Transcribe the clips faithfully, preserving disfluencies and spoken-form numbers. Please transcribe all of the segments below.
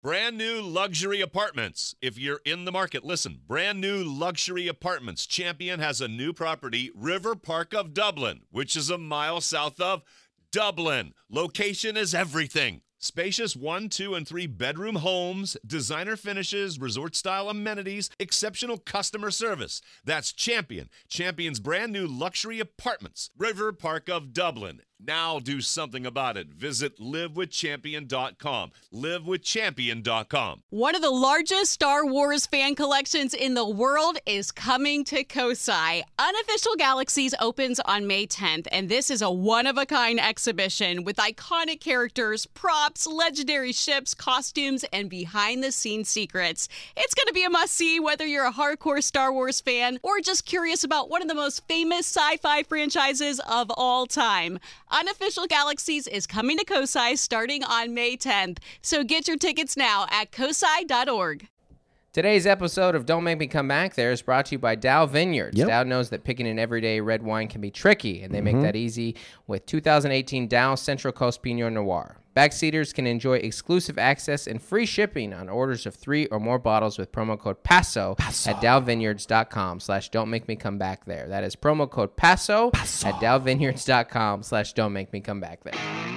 Brand new luxury apartments. If you're in the market, listen. Brand new luxury apartments. Champion has a new property, River Park of Dublin, which is a mile south of Dublin. Location is everything. Spacious one, two, and three bedroom homes, designer finishes, resort-style amenities, exceptional customer service. That's Champion. Champion's brand new luxury apartments. River Park of Dublin. Now do something about it. Visit live with champion dot com. live with champion dot com. One of the largest Star Wars fan collections in the world is coming to Kosai. Unofficial Galaxies opens on May tenth, and this is a one-of-a-kind exhibition with iconic characters, props, legendary ships, costumes, and behind-the-scenes secrets. It's going to be a must-see whether you're a hardcore Star Wars fan or just curious about one of the most famous sci-fi franchises of all time. Unofficial Galaxies is coming to Kosai starting on May tenth, so get your tickets now at kosai dot org. Today's episode of Don't Make Me Come Back There is brought to you by Dow Vineyards. Yep. Dow knows that picking an everyday red wine can be tricky, and they Mm-hmm. make that easy with two thousand eighteen Dow Central Coast Pinot Noir. Backseaters can enjoy exclusive access and free shipping on orders of three or more bottles with promo code PASO, Paso. at dow vineyards dot com slash don't make me come back there. That is promo code PASO, Paso. at dow vineyards dot com slash don't make me come back there.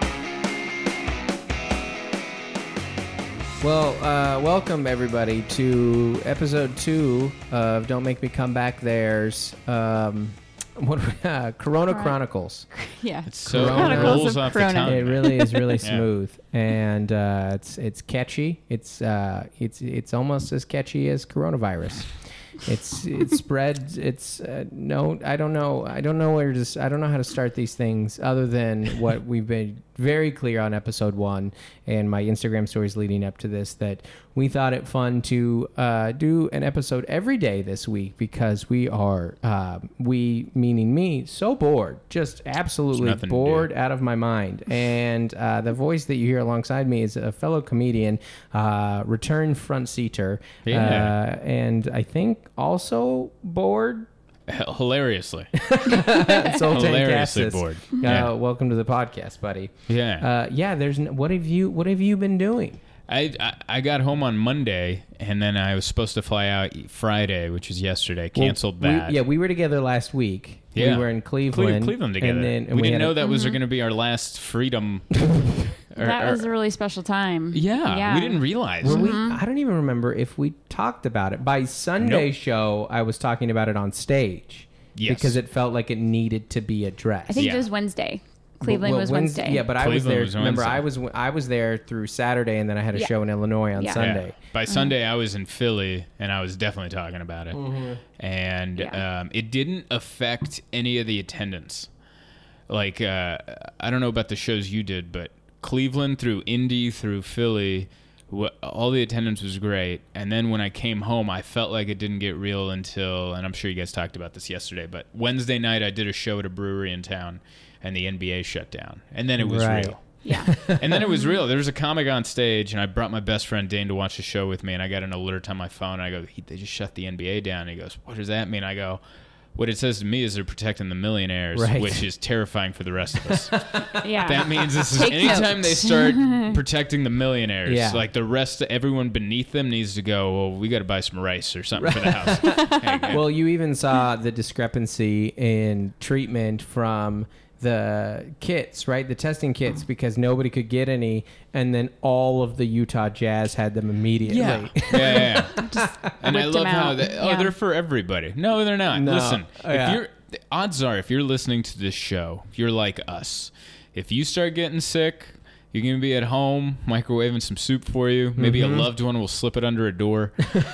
Well, uh, welcome everybody to episode two of Don't Make Me Come Back There's um, what uh, Corona Corona. Chronicles. Yeah. It's so Corona. it rolls of off the Corona. tongue. It really is really Yeah. smooth, and uh, it's it's catchy. It's uh, it's it's almost as catchy as coronavirus. It's it spreads. It's uh, no, I don't know. I don't know where to. s- I don't know how to start these things other than what we've been very clear on episode one and my Instagram stories leading up to this, that we thought it fun to uh, do an episode every day this week because we are uh, we meaning me so bored, just absolutely nothing to do. bored out of my mind. And uh, the voice that you hear alongside me is a fellow comedian, uh, return front seater, Yeah. uh, and I think also bored. H- hilariously. Sultan Hilariously Cassis. bored. Uh, Yeah. Welcome to the podcast, buddy. Yeah. Uh, yeah. There's n- what have you what have you been doing? I, I I got home on Monday, and then I was supposed to fly out Friday, which is yesterday. Canceled Well, we- that. yeah, we were together last week. Yeah. We were in Cle- Cleveland. Cleveland together. And then and we, we didn't had know a- that was going to be our last freedom. or- That or- was a really special time. yeah, Yeah. we didn't realize. Were we, I don't even remember if we talked about it. By Sunday Nope. show, I was talking about it on stage. Yes. Because it felt like it needed to be addressed. I think Yeah. it was Wednesday. Cleveland Well, was Wednes- Wednesday. Yeah, but I was Cleveland there. was remember, Wednesday. I was I was there through Saturday, and then I had a Yeah. show in Illinois on Yeah. Yeah. Sunday. By Sunday, I was in Philly, and I was definitely talking about it. And Yeah. um, it didn't affect any of the attendance. Like, uh, I don't know about the shows you did, but Cleveland through Indy through Philly, wh- all the attendance was great. And then when I came home, I felt like it didn't get real until, and I'm sure you guys talked about this yesterday, but Wednesday night I did a show at a brewery in town, and the N B A shut down. And then it was Right. real. Yeah. And then it was real. There was a comic on stage, and I brought my best friend Dane to watch the show with me, and I got an alert on my phone. And I go, he, they just shut the N B A down. And he goes, what does that mean? I go, what it says to me is they're protecting the millionaires, Right. which is terrifying for the rest of us. Yeah. That means this is Take anytime they notes. start protecting the millionaires, Yeah. like the rest, everyone beneath them needs to go, well, we got to buy some rice or something for the house. Hey, Well, you even saw the discrepancy in treatment from the kits, right? The testing kits, because nobody could get any, and then all of the Utah Jazz had them immediately. Yeah, yeah, yeah. and I whipped love them how out. they, oh, Yeah. they're for everybody. No, they're not. No. Listen, Oh, yeah. if you're, the odds are, if you're listening to this show, if you're like us, if you start getting sick, you're gonna be at home microwaving some soup for you. Maybe Mm-hmm. a loved one will slip it under a door.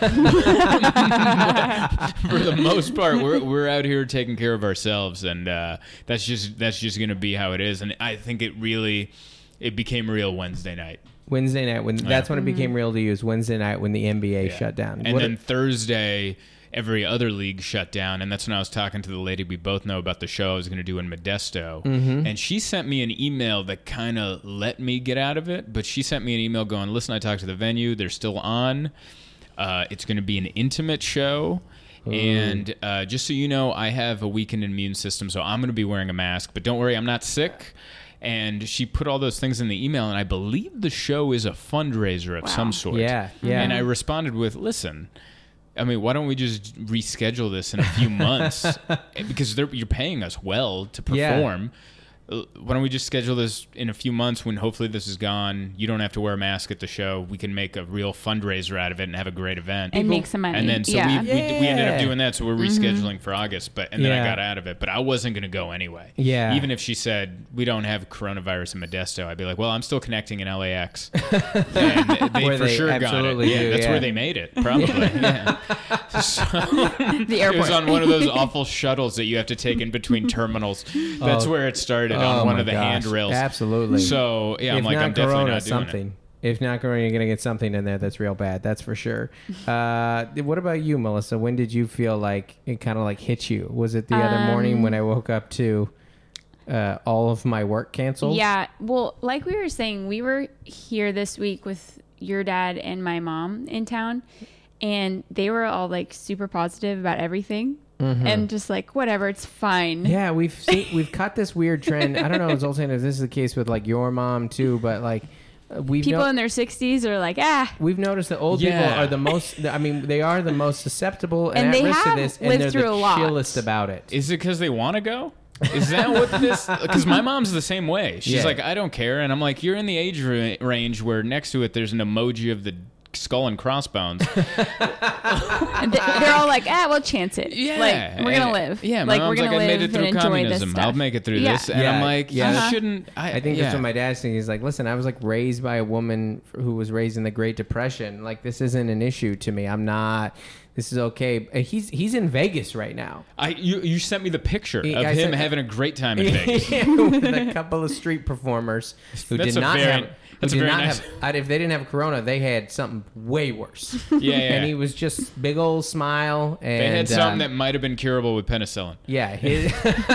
For the most part, we're we're out here taking care of ourselves, and uh, that's just that's just gonna be how it is. And I think it really, it became real Wednesday night. Wednesday night, when that's when it became real to you, is Wednesday night when the N B A Yeah. shut down. And What then a- Thursday, every other league shut down. And that's when I was talking to the lady we both know about the show I was going to do in Modesto. Mm-hmm. And she sent me an email that kind of let me get out of it. But she sent me an email going, listen, I talked to the venue. They're still on. Uh, it's going to be an intimate show. And uh, just so you know, I have a weakened immune system, so I'm going to be wearing a mask. But don't worry, I'm not sick. And she put all those things in the email, and I believe the show is a fundraiser of Wow. some sort. Yeah, yeah. And I responded with, listen, I mean, why don't we just reschedule this in a few months? Because they're, you're paying us well to Yeah. perform. Uh, Why don't we just schedule this in a few months when hopefully this is gone? You don't have to wear a mask at the show. We can make a real fundraiser out of it and have a great event. And make some money. And then so yeah. we, we, we ended up Yeah. doing that. So we're rescheduling for August. But and then Yeah. I got out of it. But I wasn't going to go anyway. Yeah. Even if she said we don't have coronavirus in Modesto, I'd be like, well, I'm still connecting in L A X. And they Where for they sure got it. absolutely Yeah, do, that's yeah. where they made it. Probably. Yeah. So, the it airport. was on one of those awful shuttles that you have to take in between terminals. That's Oh. where it started, Oh on one my of the gosh. handrails. Absolutely. So yeah, if I'm like, not I'm definitely Corona, not doing something. If not Corona, you're gonna get something in there that's real bad. That's for sure. Uh, what about you, Melissa? When did you feel like it kind of like hit you? Was it the other morning Um, when I woke up to uh, all of my work canceled? Yeah. Well, like we were saying, we were here this week with your dad and my mom in town, and they were all like super positive about everything. And just like, whatever, it's fine. Yeah, we've seen we've caught this weird trend. I don't know, Zoltan, if this is the case with like your mom too, but like uh, we've People no- in their sixties are like, ah. We've noticed that old Yeah. people are the most. I mean, they are the most susceptible and, And at they risk of have this, and lived they're through the a lot. chillest about it. Is it because they want to go? Is that what this? Because my mom's the same way. She's Yeah. like, I don't care, and I'm like, you're in the age ra- range where next to it there's an emoji of the skull and crossbones. And they- they're all like, ah, we'll chance it. Yeah, Like, we're gonna and- live. Yeah, my like, mom's we're gonna like, I live made it through and enjoy communism. this I'll stuff. make it through Yeah. this, and Yeah. I'm like, Yeah. you Uh-huh. shouldn't. I, I think yeah. that's what my dad's saying. He's like, listen, I was like raised by a woman f- who was raised in the Great Depression. Like, this isn't an issue to me. I'm not. This is okay. Uh, He's he's in Vegas right now. I you you sent me the picture He- of I him sent- having a great time in Vegas. With a couple of street performers who That's did a not very- have. Who that's a did very not nice- have. I- If they didn't have Corona, they had something way worse. Yeah, yeah. And he was just big old smile. And They had something um, that might have been curable with penicillin. Yeah, his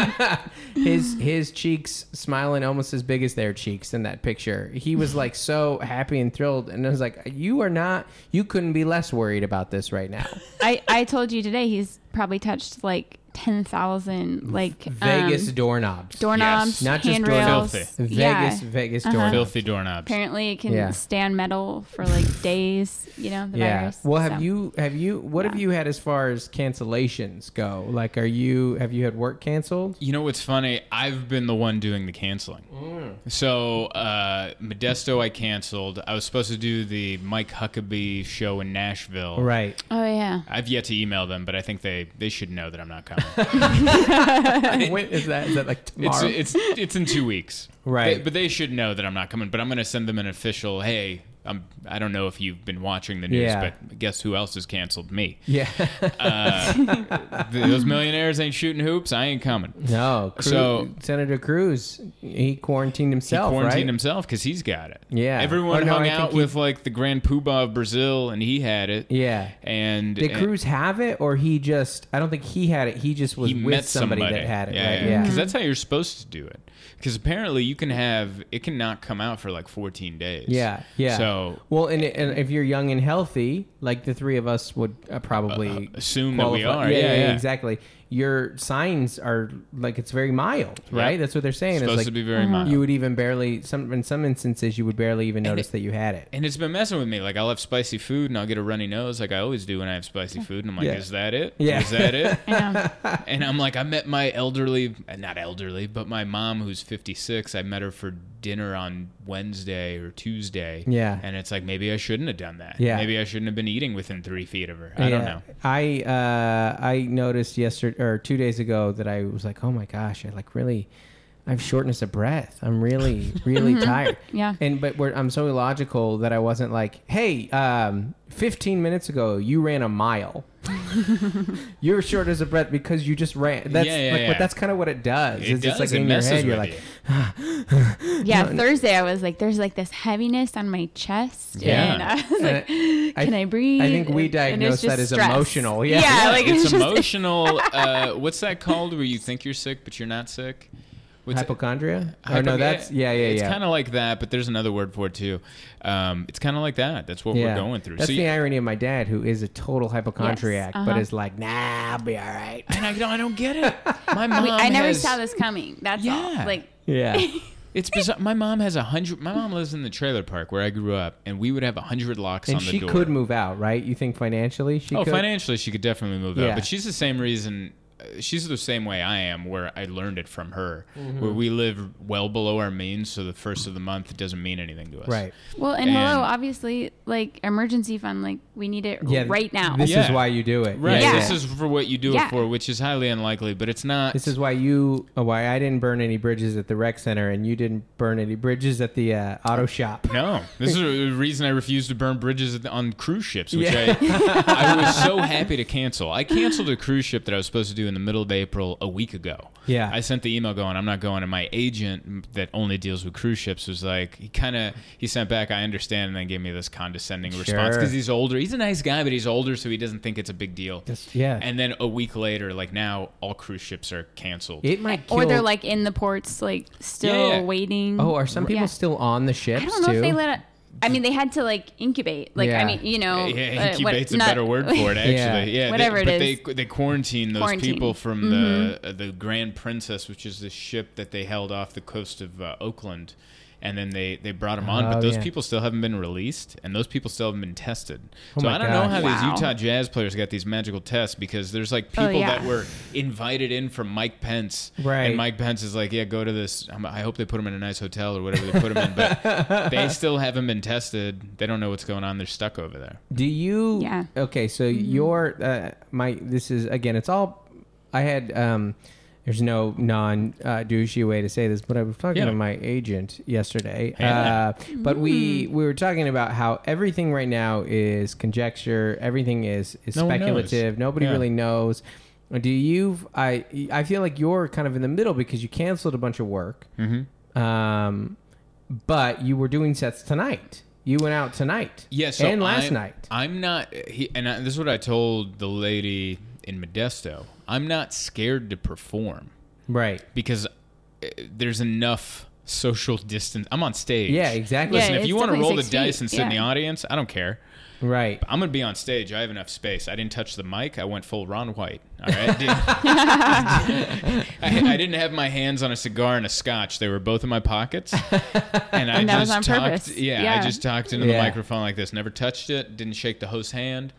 his his cheeks smiling almost as big as their cheeks in that picture. He was like so happy and thrilled, and I was like, "You are not. You couldn't be less worried about this right now." I, I told you today he's probably touched like ten thousand like Vegas um, doorknobs, doorknobs, Not just handrails. doorknobs. Vegas, Yeah. Vegas Uh-huh. doorknobs. Filthy doorknobs. Apparently, it can Yeah. stand metal for like days. You know, the Yeah. virus. Well, have So, you have you what have Yeah. you had as far as cancellations go? Like, are you have you had work canceled? You know what's funny? I've been the one doing the canceling. Mm. So uh, Modesto, I canceled. I was supposed to do the Mike Huckabee show in Nashville. Right. Oh yeah. I've yet to email them, but I think they, they should know that I'm not coming. when is that? Is that like it's tomorrow? it's it's in two weeks. Right. They- but they should know that I'm not coming. But I'm going to send them an official. Hey, I'm. I don't know if you've been watching the news, Yeah. but guess who else has canceled me? yeah. Uh, those millionaires ain't shooting hoops. I ain't coming. No. Cru- So- Senator Cruz, he quarantined He himself, quarantined right? himself because he's got it. Yeah. Everyone Oh, no, hung I think out he- with like the Grand Poobah of Brazil, and he had it. Yeah. And Did and Cruz have it, or he just? I don't think he had it. He just was he with met somebody, somebody that had it. Yeah, right? yeah. Yeah. Because that's how you're supposed to do it. Because apparently you can have it can not come out for like fourteen days. Yeah, yeah. So well, and, and if you're young and healthy, like the three of us would uh, probably Uh, assume that we qualify- are. Yeah, Yeah, yeah. exactly. Your signs are like it's very mild, right? That's what they're saying. It's It's supposed like to be very mild. you would even barely some in some instances you would barely even notice it- that you had it. And it's been messing with me. Like I'll have spicy food and I'll get a runny nose, like I always do when I have spicy food. And I'm like, Yeah. is that it? Yeah. Is that it? I know. And I'm like, I met my elderly, not elderly, but my mom who's fifty-six. I met her for dinner on Wednesday or Tuesday. Yeah. And it's like, maybe I shouldn't have done that. Yeah. Maybe I shouldn't have been eating within three feet of her. I don't Yeah. know. I uh, I noticed yesterday or two days ago that I was like, oh my gosh, I like really, I have shortness of breath. I'm really, really tired. Yeah. And but we're, I'm so illogical that I wasn't like, hey, um, fifteen minutes ago you ran a mile. You're short as a breath because you just ran. That's Yeah, yeah, like, yeah. but that's kind of what it does. It it's does. just like it in your messes head, you're with like, you. Yeah, Thursday I was like, there's like this heaviness on my chest, Yeah. and I was like, I- can I, breathe? I think we And- and it's diagnosed that just as stress. emotional. Yeah. Yeah, Yeah, like it's it's just- emotional. uh, what's that called where you think you're sick, but you're not sick? What's it- hypochondria. Oh Hypo- no, that's yeah, yeah, It's yeah. kind of like that, but there's another word for it too. Um, it's kind of like that. That's what yeah. we're going through. That's So the you- irony of my dad, who is a total hypochondriac, but uh-huh. is like, nah, I'll be all right. and I don't, I don't get it. My mom I never has- saw this coming. That's Yeah. all. Like, Yeah. It's bizarre. My mom has a hundred. My mom lives in the trailer park where I grew up, and we would have a hundred locks And on the she door. could move out, right? You think financially she oh, could? financially, she could definitely move Yeah. out. But she's the same reason. She's the same way I am, where I learned it from her, Mm-hmm. where we live well below our means, so the first of the month it doesn't mean anything to us. Right. Well, and, And- hello, obviously, like emergency fund, like we need it Yeah. right now. This Yeah. is why you do it. Right. Yeah. Yeah. This is for what you do Yeah. it for, which is highly unlikely, but it's not. This is why you, uh, why I didn't burn any bridges at the rec center, and you didn't burn any bridges at the uh, auto shop. No, this is the reason I refuse to burn bridges on cruise ships, which Yeah. I, I was so happy to cancel. I canceled a cruise ship that I was supposed to do in the middle of April a week ago. Yeah. I sent the email going, I'm not going, and my agent that only deals with cruise ships was like, he kind of, he sent back, I understand, and then gave me this condescending response Sure. because he's older. He's a nice guy, but he's older, so he doesn't think it's a big deal. Just- yeah. And then a week later, like now, all cruise ships are canceled. It might kill. Or they're like in the ports, like still Yeah, yeah. waiting. oh, are some people Yeah. still on the ships I don't know too? if they let it. I mean, they had to like incubate. Like, Yeah. I mean, you know, Yeah, uh, what- incubate's not- a better word for it, actually. Yeah. Yeah, Whatever they, it but is. they they quarantine those Quarantine. people from the uh, the Grand Princess, which is the ship that they held off the coast of uh, Oakland, and then they, they brought them on. Oh, but those yeah. people still haven't been released, and those people still haven't been tested. Oh so my I don't know gosh. how Wow. these Utah Jazz players got these magical tests because there's like Oh, people yeah. that were invited in from Mike Pence, Right. And Mike Pence is like, yeah, go to this. I'm- I hope they put them in a nice hotel or whatever they put them in, but they still haven't been tested. They don't know what's going on. They're stuck over there. Do you? Yeah. Okay, so your uh, my this is again. It's all. I had. Um, there's no non uh, douchey way to say this, but I was talking Yeah. to my agent yesterday. Yeah. Uh, but we we were talking about how everything right now is conjecture. Everything is is No one knows. speculative. Nobody Yeah. really knows. Do you? I I feel like you're kind of in the middle because you canceled a bunch of work. Mm-hmm. Um, but you were doing sets tonight. You went out tonight. Yeah, so and last I'm, night. I'm not, he, and I, this is what I told the lady in Modesto. I'm not scared to perform Right. because uh, there's enough social distance. I'm on stage. Yeah, exactly. Listen, Yeah, if it's you want to definitely roll the six dice feet. and sit in the Yeah. audience, I don't care. Right. I'm gonna be on stage. I have enough space. I didn't touch the mic. I went full Ron White. All right. I, I didn't have my hands on a cigar and a scotch. They were both in my pockets, and I And that just was on talked. purpose. Yeah, I Yeah. just talked into Yeah. the microphone like this. Never touched it. Didn't shake the host's hand.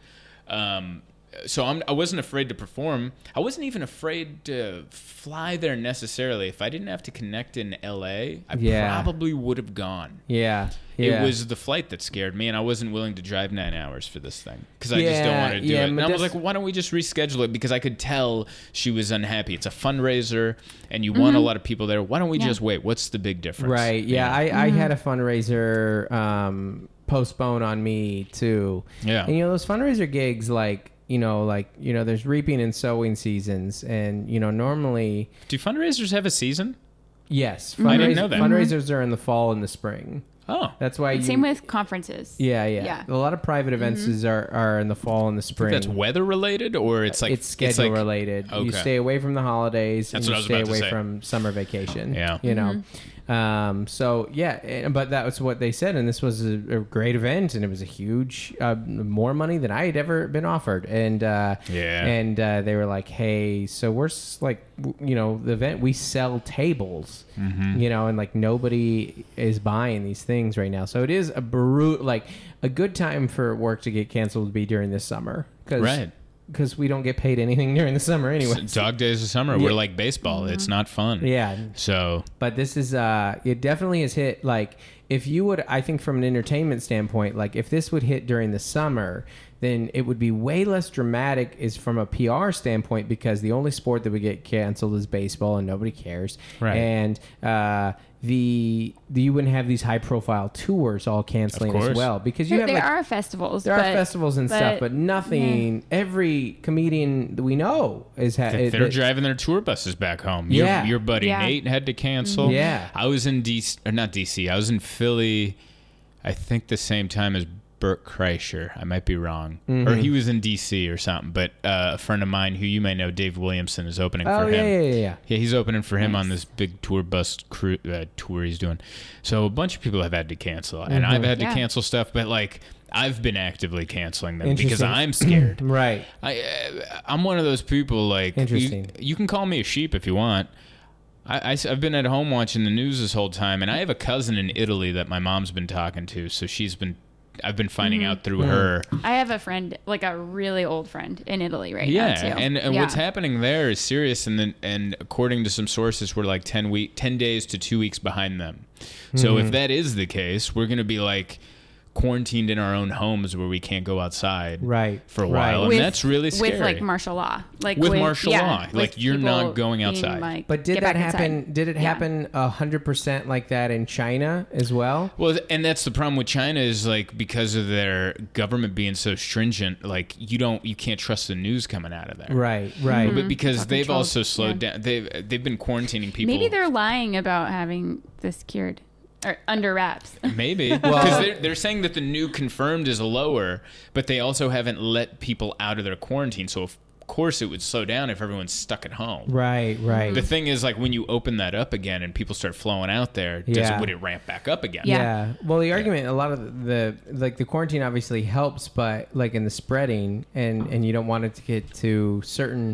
Um, so I'm, I wasn't afraid to perform. I wasn't even afraid to fly there necessarily. If I didn't have to connect in L A, I Yeah. probably would have gone. Yeah. Yeah. It was the flight that scared me, and I wasn't willing to drive nine hours for this thing because I just don't Yeah, want to do yeah, it. And I was Modest- like, why don't we just reschedule it? Because I could tell she was unhappy. It's a fundraiser, and you want a lot of people there. Why don't we Yeah. just wait? What's the big difference? Right. Yeah. I, I had a fundraiser um, postpone on me too. Yeah. And you know those fundraiser gigs, like you know, like you know, there's reaping and sowing seasons, and you know, normally, Do fundraisers have a season? yes, I didn't fundrais- know that. fundraisers are in the fall and the spring. Oh, That's why you. Same with conferences. Yeah, yeah, Yeah. A lot of private events is are, are in the fall and the spring. that's weather related, or it's like it's schedule like- related. You Okay. stay away from the holidays That's and what I you was stay about to away say. from summer vacation. Yeah. You know. Um, so yeah, eh, but that was what they said, and this was a, a great event, and it was a huge, uh, more money than I had ever been offered, and uh, Yeah. and uh, they were like, hey, so we're s- like, w- you know, the event we sell tables, Mm-hmm. you know, and like nobody is buying these things right now, so it is a brute, like a good time for work to get canceled would be during this summer, because Right. because we don't get paid anything during the summer anyway. Dog days of summer. Yeah. We're like baseball. It's not fun. Yeah, So but this is uh it definitely has hit, like if you would, I think from an entertainment standpoint, like if this would hit during the summer, then it would be way less dramatic is from a P R standpoint, because the only sport that would get canceled is baseball and nobody cares. Right. And uh the, the you wouldn't have these high profile tours all canceling Of as course. well, because you There, have there like are festivals. there but, are festivals and stuff, but nothing. Every comedian that we know is ha- They're that- driving their tour buses back home. Your, Yeah. your buddy Yeah. Nate had to cancel. Yeah. I was in D C, or not D C. I was in Philly, I think the same time as Burt Kreischer. I might be wrong. Mm-hmm. Or he was in D C or something. But uh, a friend of mine who you may know, Dave Williamson, is opening Oh for yeah, him. yeah, yeah, yeah. Yeah, he's opening for him on Nice. this big tour bus cru- uh, tour he's doing. So a bunch of people have had to cancel, and Mm-hmm. I've had to Yeah. cancel stuff. But like, I've been actively canceling them because Interesting. I'm scared. Right. I, uh, I'm one of those people like you, Interesting. you can call me a sheep if you want. I, I, have been at home watching the news this whole time, and I have a cousin in Italy that my mom's been talking to, so she's been, I've been finding Mm-hmm. out through her. I have a friend, like a really old friend in Italy right Yeah, now, too. and, and Yeah. what's happening there is serious, and then and according to some sources, we're like ten week, ten days to two weeks behind them. So if that is the case, we're going to be like quarantined in our own homes where we can't go outside Right, for a right. while, and With- that's really scary. With like martial law, like With martial yeah, law. with Like, you're people not going being outside. like, But did "Get that back inside." happen? Did it Yeah. happen a hundred percent like that in China as well? Well, and that's the problem with China is like because of their government being so stringent, like you don't, you can't trust the news coming out of there, Right, right. But because It's all they've controlled, also slowed yeah. down, they've they've been quarantining people. Maybe they're lying about having this cured or under wraps. Maybe because they're, they're saying that the new confirmed is lower, but they also haven't let people out of their quarantine. So of course it would slow down if everyone's stuck at home. Right, right. The thing is, like when you open that up again and people start flowing out there, does Yeah. it, would it ramp back up again? Yeah. Yeah. Well, the argument, a lot of the like the quarantine obviously helps, but like in the spreading, and and you don't want it to get to certain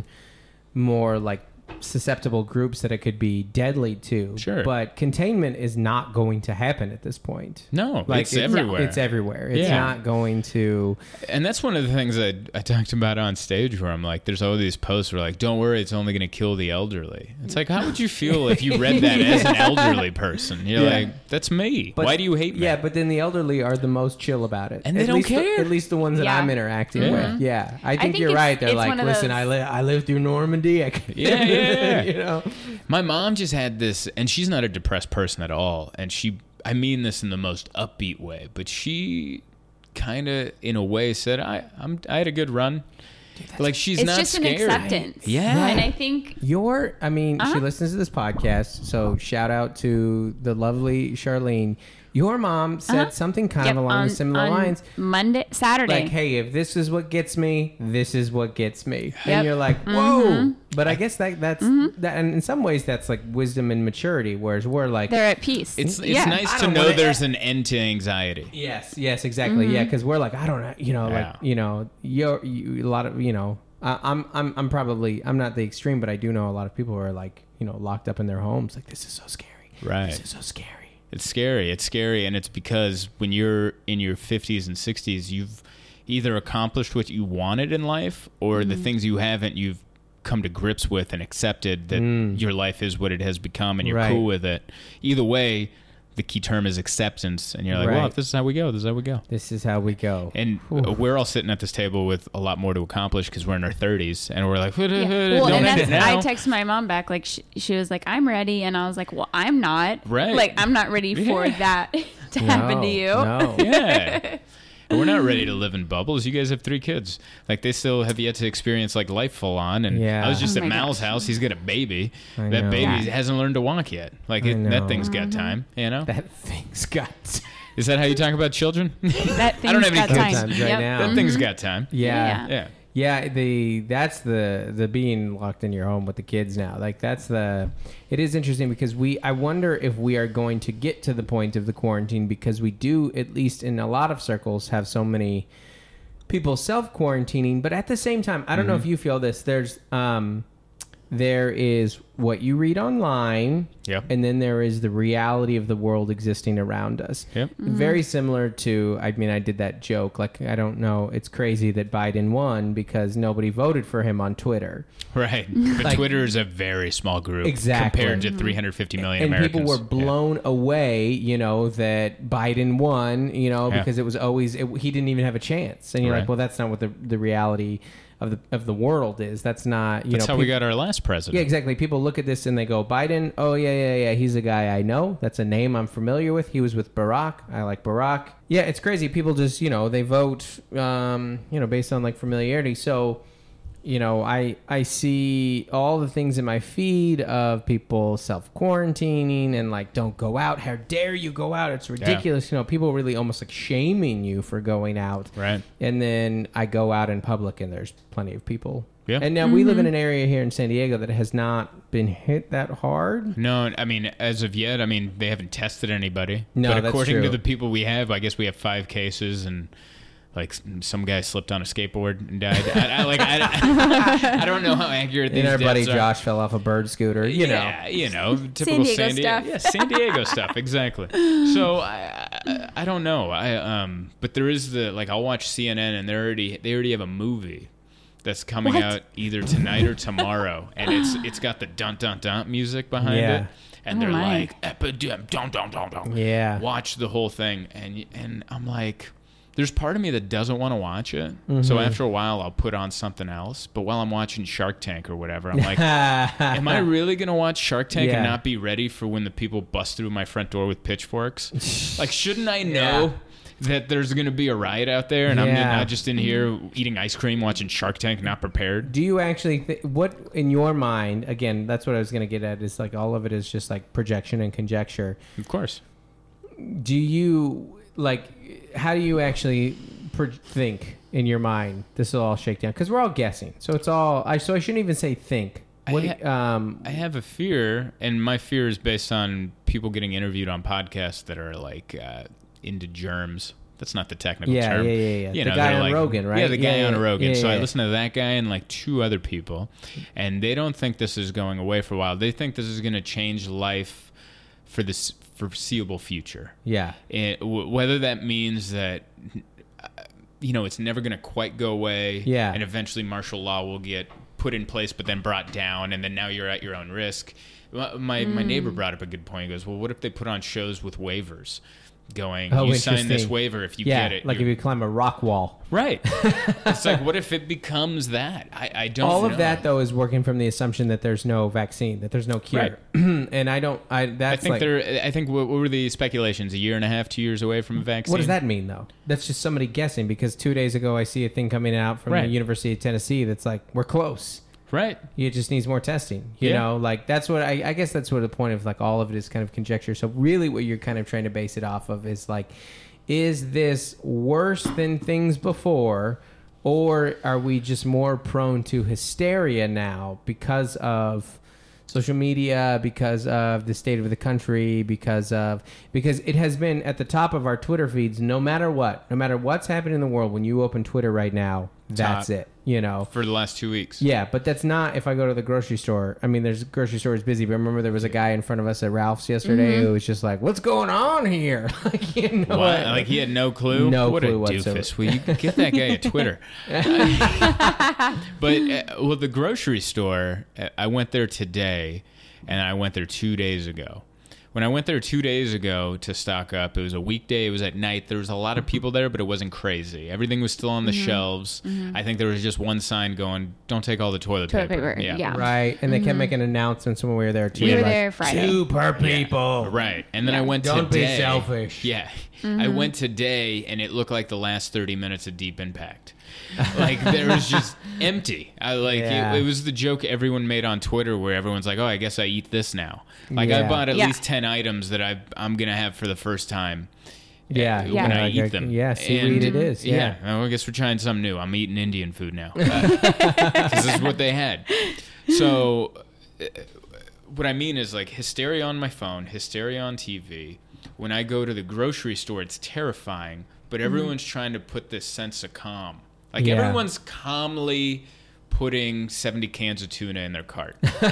more like susceptible groups that it could be deadly to. Sure. But containment is not going to happen at this point. No, Like it's everywhere. It's everywhere. It's Yeah. not going to. And that's one of the things I, I talked about on stage where I'm like, there's all these posts where like, don't worry, it's only going to kill the elderly. It's like, how would you feel if you read that as an elderly person? You're Yeah. like, that's me. But- Why do you hate me? Yeah, but then the elderly are the most chill about it, And they at don't least the- care. at least the ones that Yeah. I'm interacting Yeah. with. Yeah, I think, think you're it's- right. They're it's like, one of listen, those- I live, I lived through Normandy. I can Yeah, yeah, yeah. you know. My mom just had this, and she's not a depressed person at all. And she, I mean this in the most upbeat way, but she kind of, in a way, said, I, I'm, I had a good run. Like she's It's not just scared. an acceptance. Yeah. And I think Your, I mean, she Uh-huh. listens to this podcast, so shout out to the lovely Charlene. Your mom said Uh-huh. something kind yep, of along on, the similar on lines. Monday, Saturday. Like, hey, if this is what gets me, this is what gets me. And Yep. you're like, whoa. Mm-hmm. But I guess that that's that, and in some ways that's like wisdom and maturity, whereas we're like, They're at peace. It's, it's yeah. nice I to don't know wanna- there's an end to anxiety. yes, yes, exactly, Mm-hmm. yeah, because we're like, I don't know, you know, Yeah. like, you know, you're you, a lot of, you know, I, I'm I'm I'm probably I'm not the extreme, but I do know a lot of people who are like, you know, locked up in their homes. Like, this is so scary. Right. This is so scary. It's scary. It's scary, and it's because when you're in your fifties and sixties, you've either accomplished what you wanted in life, or the things you haven't, you've come to grips with and accepted that your life is what it has become, and you're Right. cool with it. Either way, the key term is acceptance, and you're like, well, Right. if this is how we go, this is how we go. This is how we go. And uh, we're all sitting at this table with a lot more to accomplish because we're in our thirties, and we're like, Yeah. don't Well, and end it that's, now. I texted my mom back, like, she, she was like, I'm ready. And I was like, well, I'm not. Right. Like, I'm not ready for Yeah. that to happen to you. No. Yeah. We're not ready to live in bubbles. You guys have three kids. Like, they still have yet to experience like life full on. And Yeah. I was just Oh at my Mal's gosh. house. He's got a baby. I That know. baby Yeah. hasn't learned to walk yet. Like I it, know. that thing's got Mm-hmm. time. You know? That thing's got. Is that how you talk about children? That I don't have thing's any got kids. time. Times right Yep. now. that thing's got time. Yeah. Yeah. Yeah. Yeah, the that's the the being locked in your home with the kids now. Like that's the it is interesting because we I wonder if we are going to get to the point of the quarantine because we do, at least in a lot of circles, have so many people self quarantining, but at the same time, I don't know if you feel this. There's um there is what you read online, Yep. and then there is the reality of the world existing around us. Yep. Very similar to, I mean, I did that joke. Like, I don't know. It's crazy that Biden won because nobody voted for him on Twitter. Right. But Like- Twitter is a very small group Exactly. compared to three hundred fifty million And Americans. people were blown away, you know, that Biden won, you know, Yeah. because it was always, it, he didn't even have a chance. And you're Right. like, well, that's not what the, the reality of the of the world is. That's not, you That's know. how we peop- got our last president. Yeah, exactly. People look at this and they go, Biden, oh, yeah, yeah, yeah. He's a guy I know. That's a name I'm familiar with. He was with Barack. I like Barack. Yeah, it's crazy. People just, you know, they vote, um, you know, based on like familiarity. So, you know, I I see all the things in my feed of people self-quarantining and like, don't go out. How dare you go out? It's ridiculous. You know, people really almost like shaming you for going out. Right. And then I go out in public and there's plenty of people. Yeah. And now we live in an area here in San Diego that has not been hit that hard. No, I mean, as of yet, I mean, they haven't tested anybody. No, but that's according true. to the people we have, I guess we have five cases, and like some guy slipped on a skateboard and died. I, I, like I, I, I don't know how accurate these And our buddy deaths are. Josh fell off a bird scooter. You yeah, know. you know, typical San Diego San Diego stuff. Yeah, San Diego stuff, exactly. So I, I, I don't know. I um, but there is the like I'll watch C N N and they already they already have a movie that's coming What? out either tonight or tomorrow, and it's it's got the dun dun dun music behind Yeah. it, and Oh, they're my. like epidem dun dun dun dun. Yeah. Watch the whole thing, and and I'm like, there's part of me that doesn't want to watch it. Mm-hmm. So after a while, I'll put on something else. But while I'm watching Shark Tank or whatever, I'm like, am I really gonna watch Shark Tank Yeah. and not be ready for when the people bust through my front door with pitchforks? Like, shouldn't I know? Yeah. That there's going to be a riot out there, and I'm Yeah. not just in here eating ice cream, watching Shark Tank, not prepared. Do you actually th- what in your mind? Again, that's what I was going to get at. Is like all of it is just like projection and conjecture. Of course. Do you like? How do you actually pro- think in your mind this will all shake down? Because we're all guessing, so it's all. I so I shouldn't even say think. What? I do you- um. I have a fear, and my fear is based on people getting interviewed on podcasts that are like uh, into germs. That's not the technical Yeah, term. yeah, yeah, yeah. You The know, guy they're on like- Rogan, right? Yeah, the guy Yeah, on yeah, Rogan. yeah, so I yeah. listen to that guy and like two other people, and they don't think this is going away for a while. They think this is going to change life for this foreseeable future. Yeah. It, w- whether that means that uh, you know it's never going to quite go away, Yeah. and eventually martial law will get put in place, but then brought down, and then now you're at your own risk. My my, my neighbor brought up a good point. He goes, "Well, what if they put on shows with waivers, going, Oh, you sign this interesting. waiver if you Yeah. get it, Like if you're-" you climb a rock wall. right?" It's like, what if it becomes that? I, I don't. All know. of that though is working from the assumption that there's no vaccine, that there's no cure, and I don't. I I that's think like. there. I think what, what were the speculations? A year and a half, two years away from a vaccine. What does that mean, though? That's just somebody guessing. Because two days ago, I see a thing coming out from Right. the University of Tennessee that's like, we're close. Right. It just needs more testing. You Yeah. know, like that's what I, I guess that's what the point of like all of it is kind of conjecture. So really, what you're kind of trying to base it off of is like, is this worse than things before, or are we just more prone to hysteria now because of social media, because of the state of the country, because of because it has been at the top of our Twitter feeds no matter what, no matter what's happening in the world. When you open Twitter right now, that's Top. it. You know, For the last two weeks. yeah, but that's not if I go to the grocery store. I mean, there's grocery store is busy, but remember there was a guy in front of us at Ralph's yesterday who was just like, "What's going on here?" Like, you know, What? Like he had no clue. No what clue a whatsoever. doofus. Well, you can get that guy a Twitter. But uh, well, the grocery store. uh, I went there today, and I went there two days ago. When I went there two days ago to stock up, it was a weekday. It was at night. There was a lot of people there, but it wasn't crazy. Everything was still on the shelves. I think there was just one sign going, "Don't take all the toilet, Toilet paper." paper, yeah. right? And they kept making announcements when we were there too. We were like, there Friday. Two per people. Right. And then I Yeah. went Don't be today. selfish. Yeah. I went today and it looked like the last thirty minutes of Deep Impact. Like there was just empty. I like Yeah. it, it was the joke everyone made on Twitter where everyone's like, "Oh, I guess I eat this now." Like Yeah. I bought at Yeah. least ten items that I I'm going to have for the first time. Yeah, uh, Yeah. When I Like, eat them. Yeah, seaweed it is. Yeah. Yeah. Well, I guess we're trying something new. I'm eating Indian food now. Because this is what they had. So, uh, what I mean is like hysteria on my phone, hysteria on T V. When I go to the grocery store, it's terrifying, but everyone's trying to put this sense of calm. Like Yeah. everyone's calmly putting seventy cans of tuna in their cart. you, know,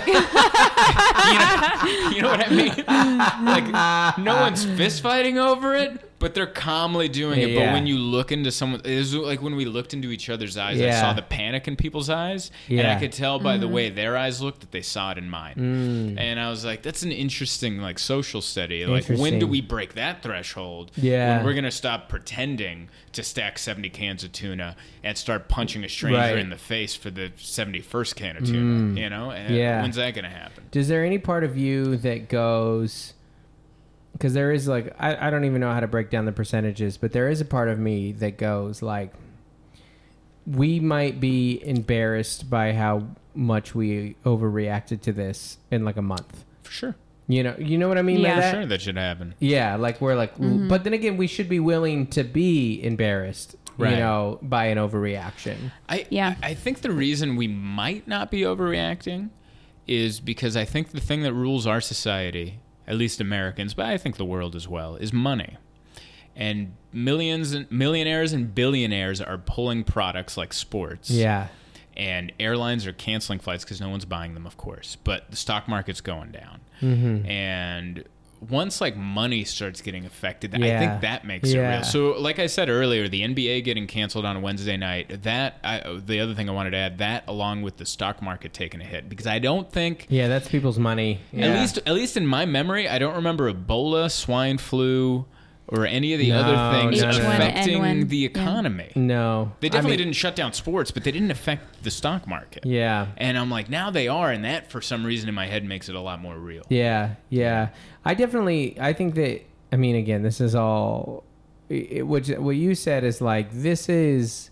you know what I mean? Like no one's fist fighting over it, but they're calmly doing it. But Yeah. when you look into someone, it was like when we looked into each other's eyes, I Yeah. saw the panic in people's eyes, and Yeah. I could tell by the way their eyes looked that they saw it in mine. And I was like, that's an interesting like social study. Like when do Interesting. we break that threshold? Yeah. When we're gonna stop pretending to stack seventy cans of tuna and start punching a stranger Right. in the face for the seventy-first can of tuna, you know? And Yeah. when's that going to happen? Is there any part of you that goes because there is like I, I don't even know how to break down the percentages, but there is a part of me that goes like we might be embarrassed by how much we overreacted to this in like a month. For sure. You know, you know what I mean by Yeah. that? Sure, that should happen. Yeah, like we're like, but then again, we should be willing to be embarrassed, Right. you know, by an overreaction. I, Yeah. I I think the reason we might not be overreacting is because I think the thing that rules our society, at least Americans, but I think the world as well, is money. and millions and millionaires and billionaires are pulling products like sports. Yeah. And airlines are canceling flights because no one's buying them, of course. But the stock market's going down. Mm-hmm. And once like money starts getting affected, Yeah. I think that makes Yeah. it real. So like I said earlier, the N B A getting canceled on a Wednesday night, that I, the other thing I wanted to add, that along with the stock market taking a hit, because I don't think, Yeah, that's people's money. Yeah. at least at least in my memory, I don't remember Ebola, swine flu, or any of the No, other things no, no, no. affecting H one N one. the Yeah. economy. No. They I definitely mean, didn't shut down sports, but they didn't affect the stock market. Yeah. And I'm like, now they are, and that for some reason in my head makes it a lot more real. Yeah, yeah. I definitely, I think that, I mean, again, this is all, it, what, you- what you said is like, this is,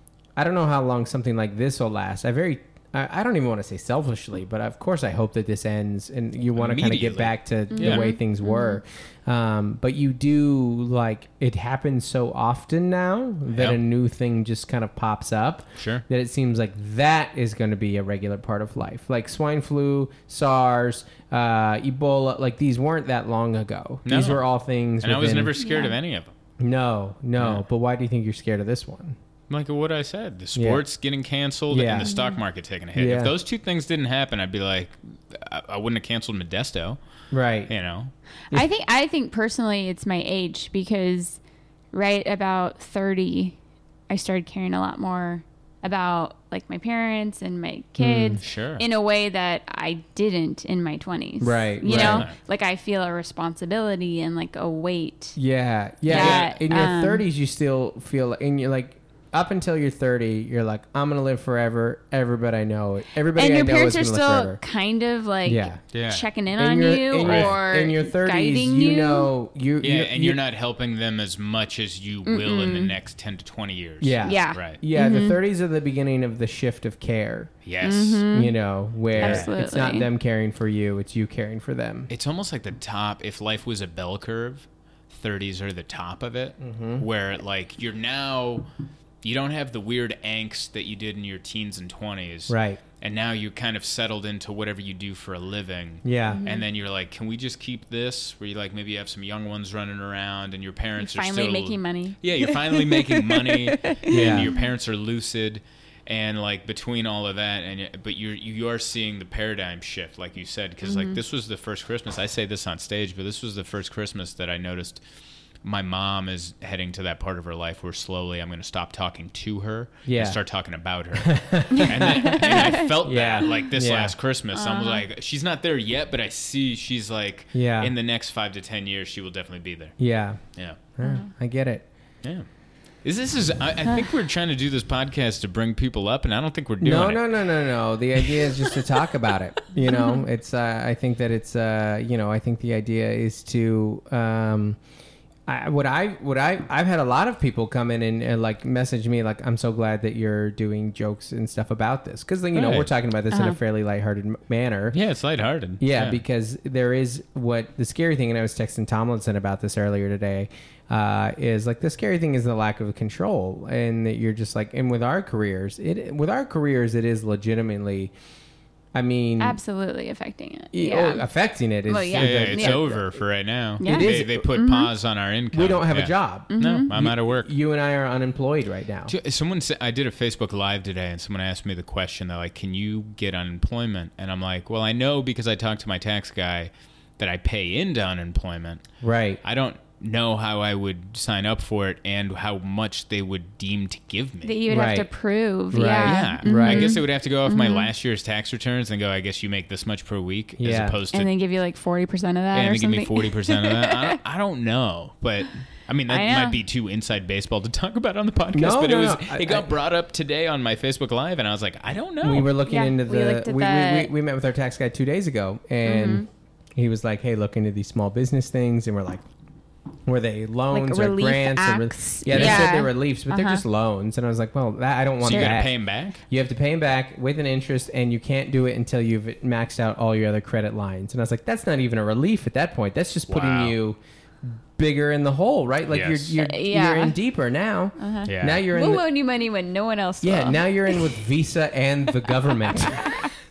I don't know how long something like this will last. I very, I, I don't even want to say selfishly, but of course I hope that this ends and you want to kind of get Immediately. back to Yeah. the way things were. Um, but you do, like, it happens so often now that Yep. a new thing just kind of pops up. Sure. That it seems like that is going to be a regular part of life. Like swine flu, SARS, uh, Ebola, like these weren't that long ago. No. These were all things. And I was within- never scared Yeah. of any of them. No, no. Yeah. But why do you think you're scared of this one? Like what I said, the sports getting canceled Yeah. and the stock market taking a hit. Yeah. If those two things didn't happen, I'd be like, I, I wouldn't have canceled Modesto. Right. You know, I think I think personally it's my age, because right about thirty I started caring a lot more about like my parents and my kids sure. in a way that I didn't in my twenties. Right, You right. know, Right. like I feel a responsibility and like a weight. Yeah, yeah. Yeah, in your um, thirties, you still feel like, and you're like, up until you're thirty, you're like, I'm gonna live forever. Everybody I know, everybody And I your know parents is are gonna live still forever. kind of like Yeah. Yeah. checking in In on your, you in your, or in your thirties, guiding you you. know, you, yeah, you and you, you're not helping them as much as you will in the next ten to twenty years. Yeah. Yeah. Right. Yeah, the thirties are the beginning of the shift of care. Yes. Mm-hmm. You know, where it's not Absolutely. them caring for you, it's you caring for them. It's almost like the top, if life was a bell curve, thirties are the top of it, Mm-hmm. where like you're now, you don't have the weird angst that you did in your teens and twenties. Right. And now you're kind of settled into whatever you do for a living. Yeah. Mm-hmm. And then you're like, can we just keep this? Where you like maybe you have some young ones running around and your parents You're are finally still making money. Yeah, you're finally making money, Yeah. and your parents are lucid, and like between all of that, and but you're you are seeing the paradigm shift, like you said, because Mm-hmm. like this was the first Christmas. I say this on stage, but this was the first Christmas that I noticed. My mom is heading to that part of her life where slowly I'm going to stop talking to her Yeah. and start talking about her. and, then, and I felt Yeah. that like this Yeah. last Christmas. Uh-huh. I'm like, she's not there yet, but I see she's like, Yeah. in the next five to ten years, she will definitely be there. Yeah. Yeah. Yeah, I get it. Yeah. Is this is I, I think we're trying to do this podcast to bring people up, and I don't think we're doing No, it. no, no, no, no. The idea is just to talk about it. You know, it's. Uh, I think that it's. Uh, you know, I think the idea is to. Um, I, what I what I I've had a lot of people come in and, and like message me like, I'm so glad that you're doing jokes and stuff about this, because you know Right. we're talking about this in a fairly lighthearted m- manner. Yeah, it's lighthearted. Yeah, because there is what the scary thing, and I was texting Tomlinson about this earlier today, uh, is like the scary thing is the lack of control, and that you're just like, and with our careers, it with our careers, it is legitimately, I mean, Absolutely affecting it. e- Yeah. oh, affecting it is. Well, yeah, yeah. yeah, it's Yeah. over for right now. Yeah. It They, is- they put pause on our income. We don't have Yeah. a job. No, I'm out of work. You and I are unemployed right now. T- Someone said, I did a Facebook Live today, and someone asked me the question. They're like, "Can you get unemployment?" And I'm like, "Well, I know because I talked to my tax guy that I pay into unemployment. Right. I don't know how I would sign up for it and how much they would deem to give me." That you would Right. have to prove. Right. Yeah. Yeah, Right. I guess they would have to go off my last year's tax returns and go, I guess you make this much per week, Yeah. as opposed to And then give you like forty percent of that and or they give something. me forty percent of that. I don't, I don't know, but I mean that I know. might be too inside baseball to talk about on the podcast. No, but no, it was no. I- it got I- brought up today on my Facebook Live, and I was like, I don't know. We were looking Yeah, into we the. looked We, at we, that. we, we met with our tax guy two days ago, and he was like, "Hey, look into these small business things," and we're like, "Were they loans or relief grants?" Or re- acts. yeah, they said Yeah. they're reliefs, but they're Uh-huh. just loans. And I was like, "Well, that I don't want so you that." got to pay him back. You have to pay them back with an interest, and you can't do it until you've maxed out all your other credit lines. And I was like, "That's not even a relief at that point. That's just putting Wow. you bigger in the hole, right? Like Yes. you're Uh, you're, yeah. you're in deeper now. Yeah. Now you're in. We'll the- loan you money when no one else yeah, will. now you're in with Visa and the government."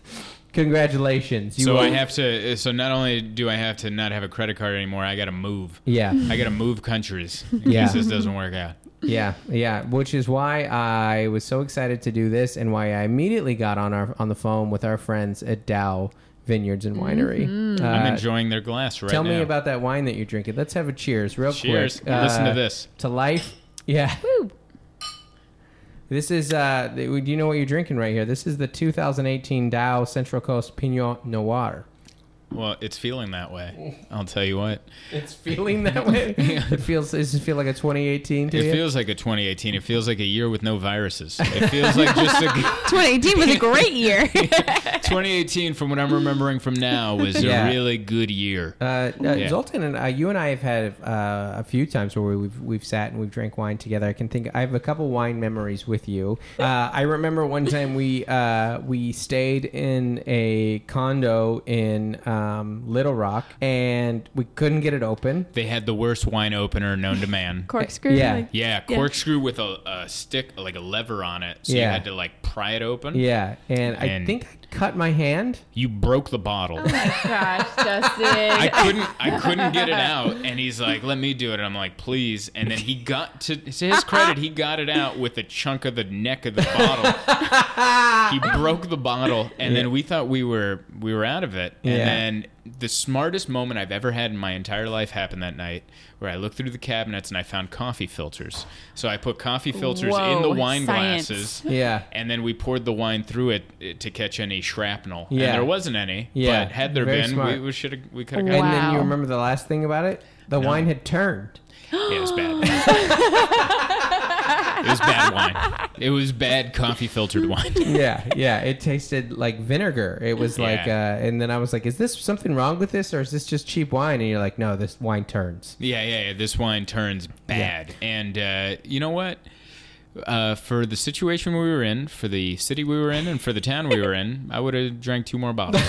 Congratulations. You so will- I have to. So not only do I have to not have a credit card anymore, I got to move. Yeah. I got to move countries in Yeah. case this doesn't work out. Yeah, yeah, which is why I was so excited to do this, and why I immediately got on our on the phone with our friends at Dow Vineyards and Winery. Mm-hmm. Uh, I'm enjoying their glass right tell now. me about that wine that you're drinking. Let's have a cheers, real Cheers. quick. Listen to Uh, this. To life. Yeah. Woo. This is. Uh, do you know what you're drinking right here? This is the two thousand eighteen Dow Central Coast Pinot Noir. Well, it's feeling that way. I'll tell you what. It's feeling that way. It feels. Does it feel like a twenty eighteen to It you? feels like a twenty eighteen. It feels like a year with no viruses. It feels like just a twenty eighteen was a great year. twenty eighteen. From what I'm remembering from now, was Yeah. a really good year. Uh, uh, Yeah. Zoltan and I, you and I have had uh, a few times where we've we've sat and we've drank wine together. I can think I have a couple wine memories with you. Uh, I remember one time we uh, we stayed in a condo in um, Little Rock and we couldn't get it open. They had the worst wine opener known to man. Corkscrew. Yeah. Like, Yeah, Yeah. corkscrew with a, a stick, like a lever on it. So you Yeah. had to like pry it open. Yeah, and, I And- think I cut my hand. You broke the bottle. oh my gosh, Justin. I couldn't I couldn't get it out, and he's like, "Let me do it." And I'm like, "Please." And then he got to to his credit, he got it out with a chunk of the neck of the bottle. He broke the bottle, and then we thought we were we were out of it. And Yeah. then the smartest moment I've ever had in my entire life happened that night, where I looked through the cabinets and I found coffee filters. So I put coffee filters in the Whoa, wine science. glasses. Yeah. And then we poured the wine through it uh, to catch any shrapnel. Yeah. And there wasn't any. Yeah, But had there very been, smart. we, we should have we could have Wow. gotten And then you remember the last thing about it? The wine had turned. Yeah, it was bad. It was bad wine. It was bad coffee filtered wine. Yeah, yeah. It tasted like vinegar. It was like, uh, Yeah. and then I was like, "Is this something wrong with this, or is this just cheap wine?" And you're like, "No, this wine turns." Yeah, yeah, yeah. This wine turns bad. And uh, you know what? Uh, for the situation we were in, for the city we were in, and for the town we were in, I would have drank two more bottles.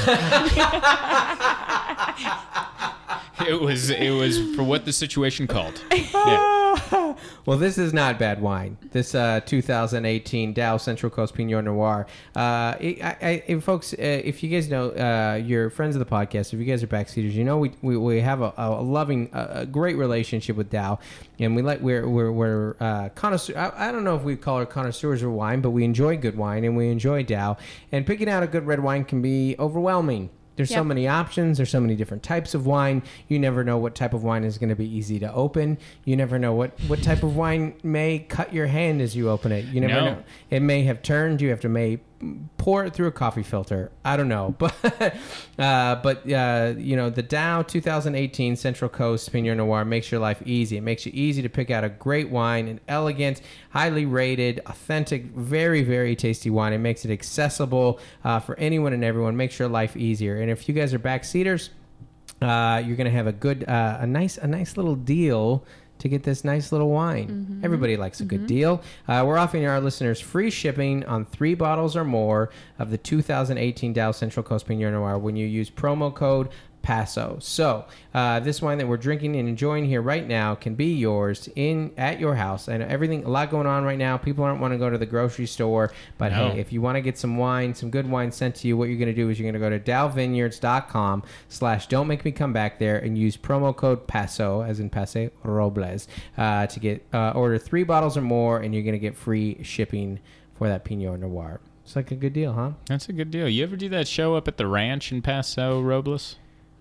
It was it was for what the situation called. Yeah. Well, this is not bad wine. This uh, two thousand eighteen Dow Central Coast Pinot Noir. Uh, it, I, I, and folks, uh, if you guys know, uh, you're friends of the podcast. If you guys are backseaters, you know we we, we have a, a loving, a, a great relationship with Dow, and we like we're we're, we're uh, connoisseur. I, I don't know if we call her connoisseurs of wine, but we enjoy good wine and we enjoy Dow. And picking out a good red wine can be overwhelming. There's so Yep. many options. There's so many different types of wine. You never know what type of wine is going to be easy to open. You never know what, what type of wine may cut your hand as you open it. You never No. know. It may have turned. You have to may pour it through a coffee filter. I don't know. But, uh, but uh, you know, the Dow twenty eighteen Central Coast Pinot Noir makes your life easy. It makes it easy to pick out a great wine, an elegant, highly rated, authentic, very, very tasty wine. It makes it accessible uh, for anyone and everyone. Makes your life easier. And if you guys are backseaters, uh, you're gonna have a good, uh, a nice, a nice little deal to get this nice little wine. Mm-hmm. Everybody likes a good deal. Uh, we're offering our listeners free shipping on three bottles or more of the two thousand eighteen Dow Central Coast Pinot Noir when you use promo code Paso. So uh, this wine that we're drinking and enjoying here right now can be yours in at your house. I know everything, a lot going on right now. People aren't want to go to the grocery store, but No. hey, if you want to get some wine, some good wine sent to you, what you're going to do is you're going to go to dow vineyards dot com slash don't make me come back there and use promo code Paso, as in Pase Robles, uh, to get uh, order three bottles or more, and you're going to get free shipping for that Pinot Noir. It's like a good deal, huh? That's a good deal. You ever do that show up at the ranch in Paso Robles?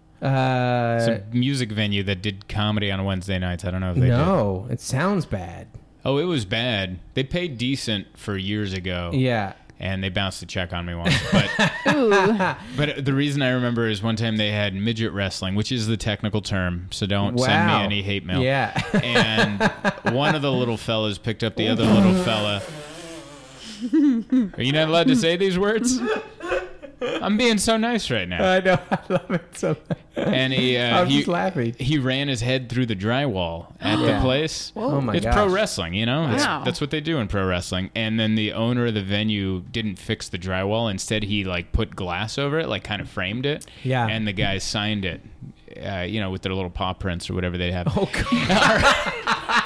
Uh, It's a music venue that did comedy on Wednesday nights. I don't know if they did. no, it sounds bad. Oh, it was bad. They paid decent for years ago. Yeah. And they bounced a check on me once. But Ooh. but the reason I remember is one time they had midget wrestling, which is the technical term. So don't send me Wow. any hate mail. Yeah. And one of the little fellas picked up the other little fella. Are you not allowed to say these words? I'm being so nice right now. I know. I love it so much. And he uh, I'm he, just laughing. he ran his head through the drywall at Yeah. the place. Oh my it's gosh. pro wrestling, you know. That's, Wow. that's what they do in pro wrestling. And then the owner of the venue didn't fix the drywall. Instead, he like put glass over it, like kind of framed it. Yeah. And the guys signed it, uh, you know, with their little paw prints or whatever they have. Oh, God.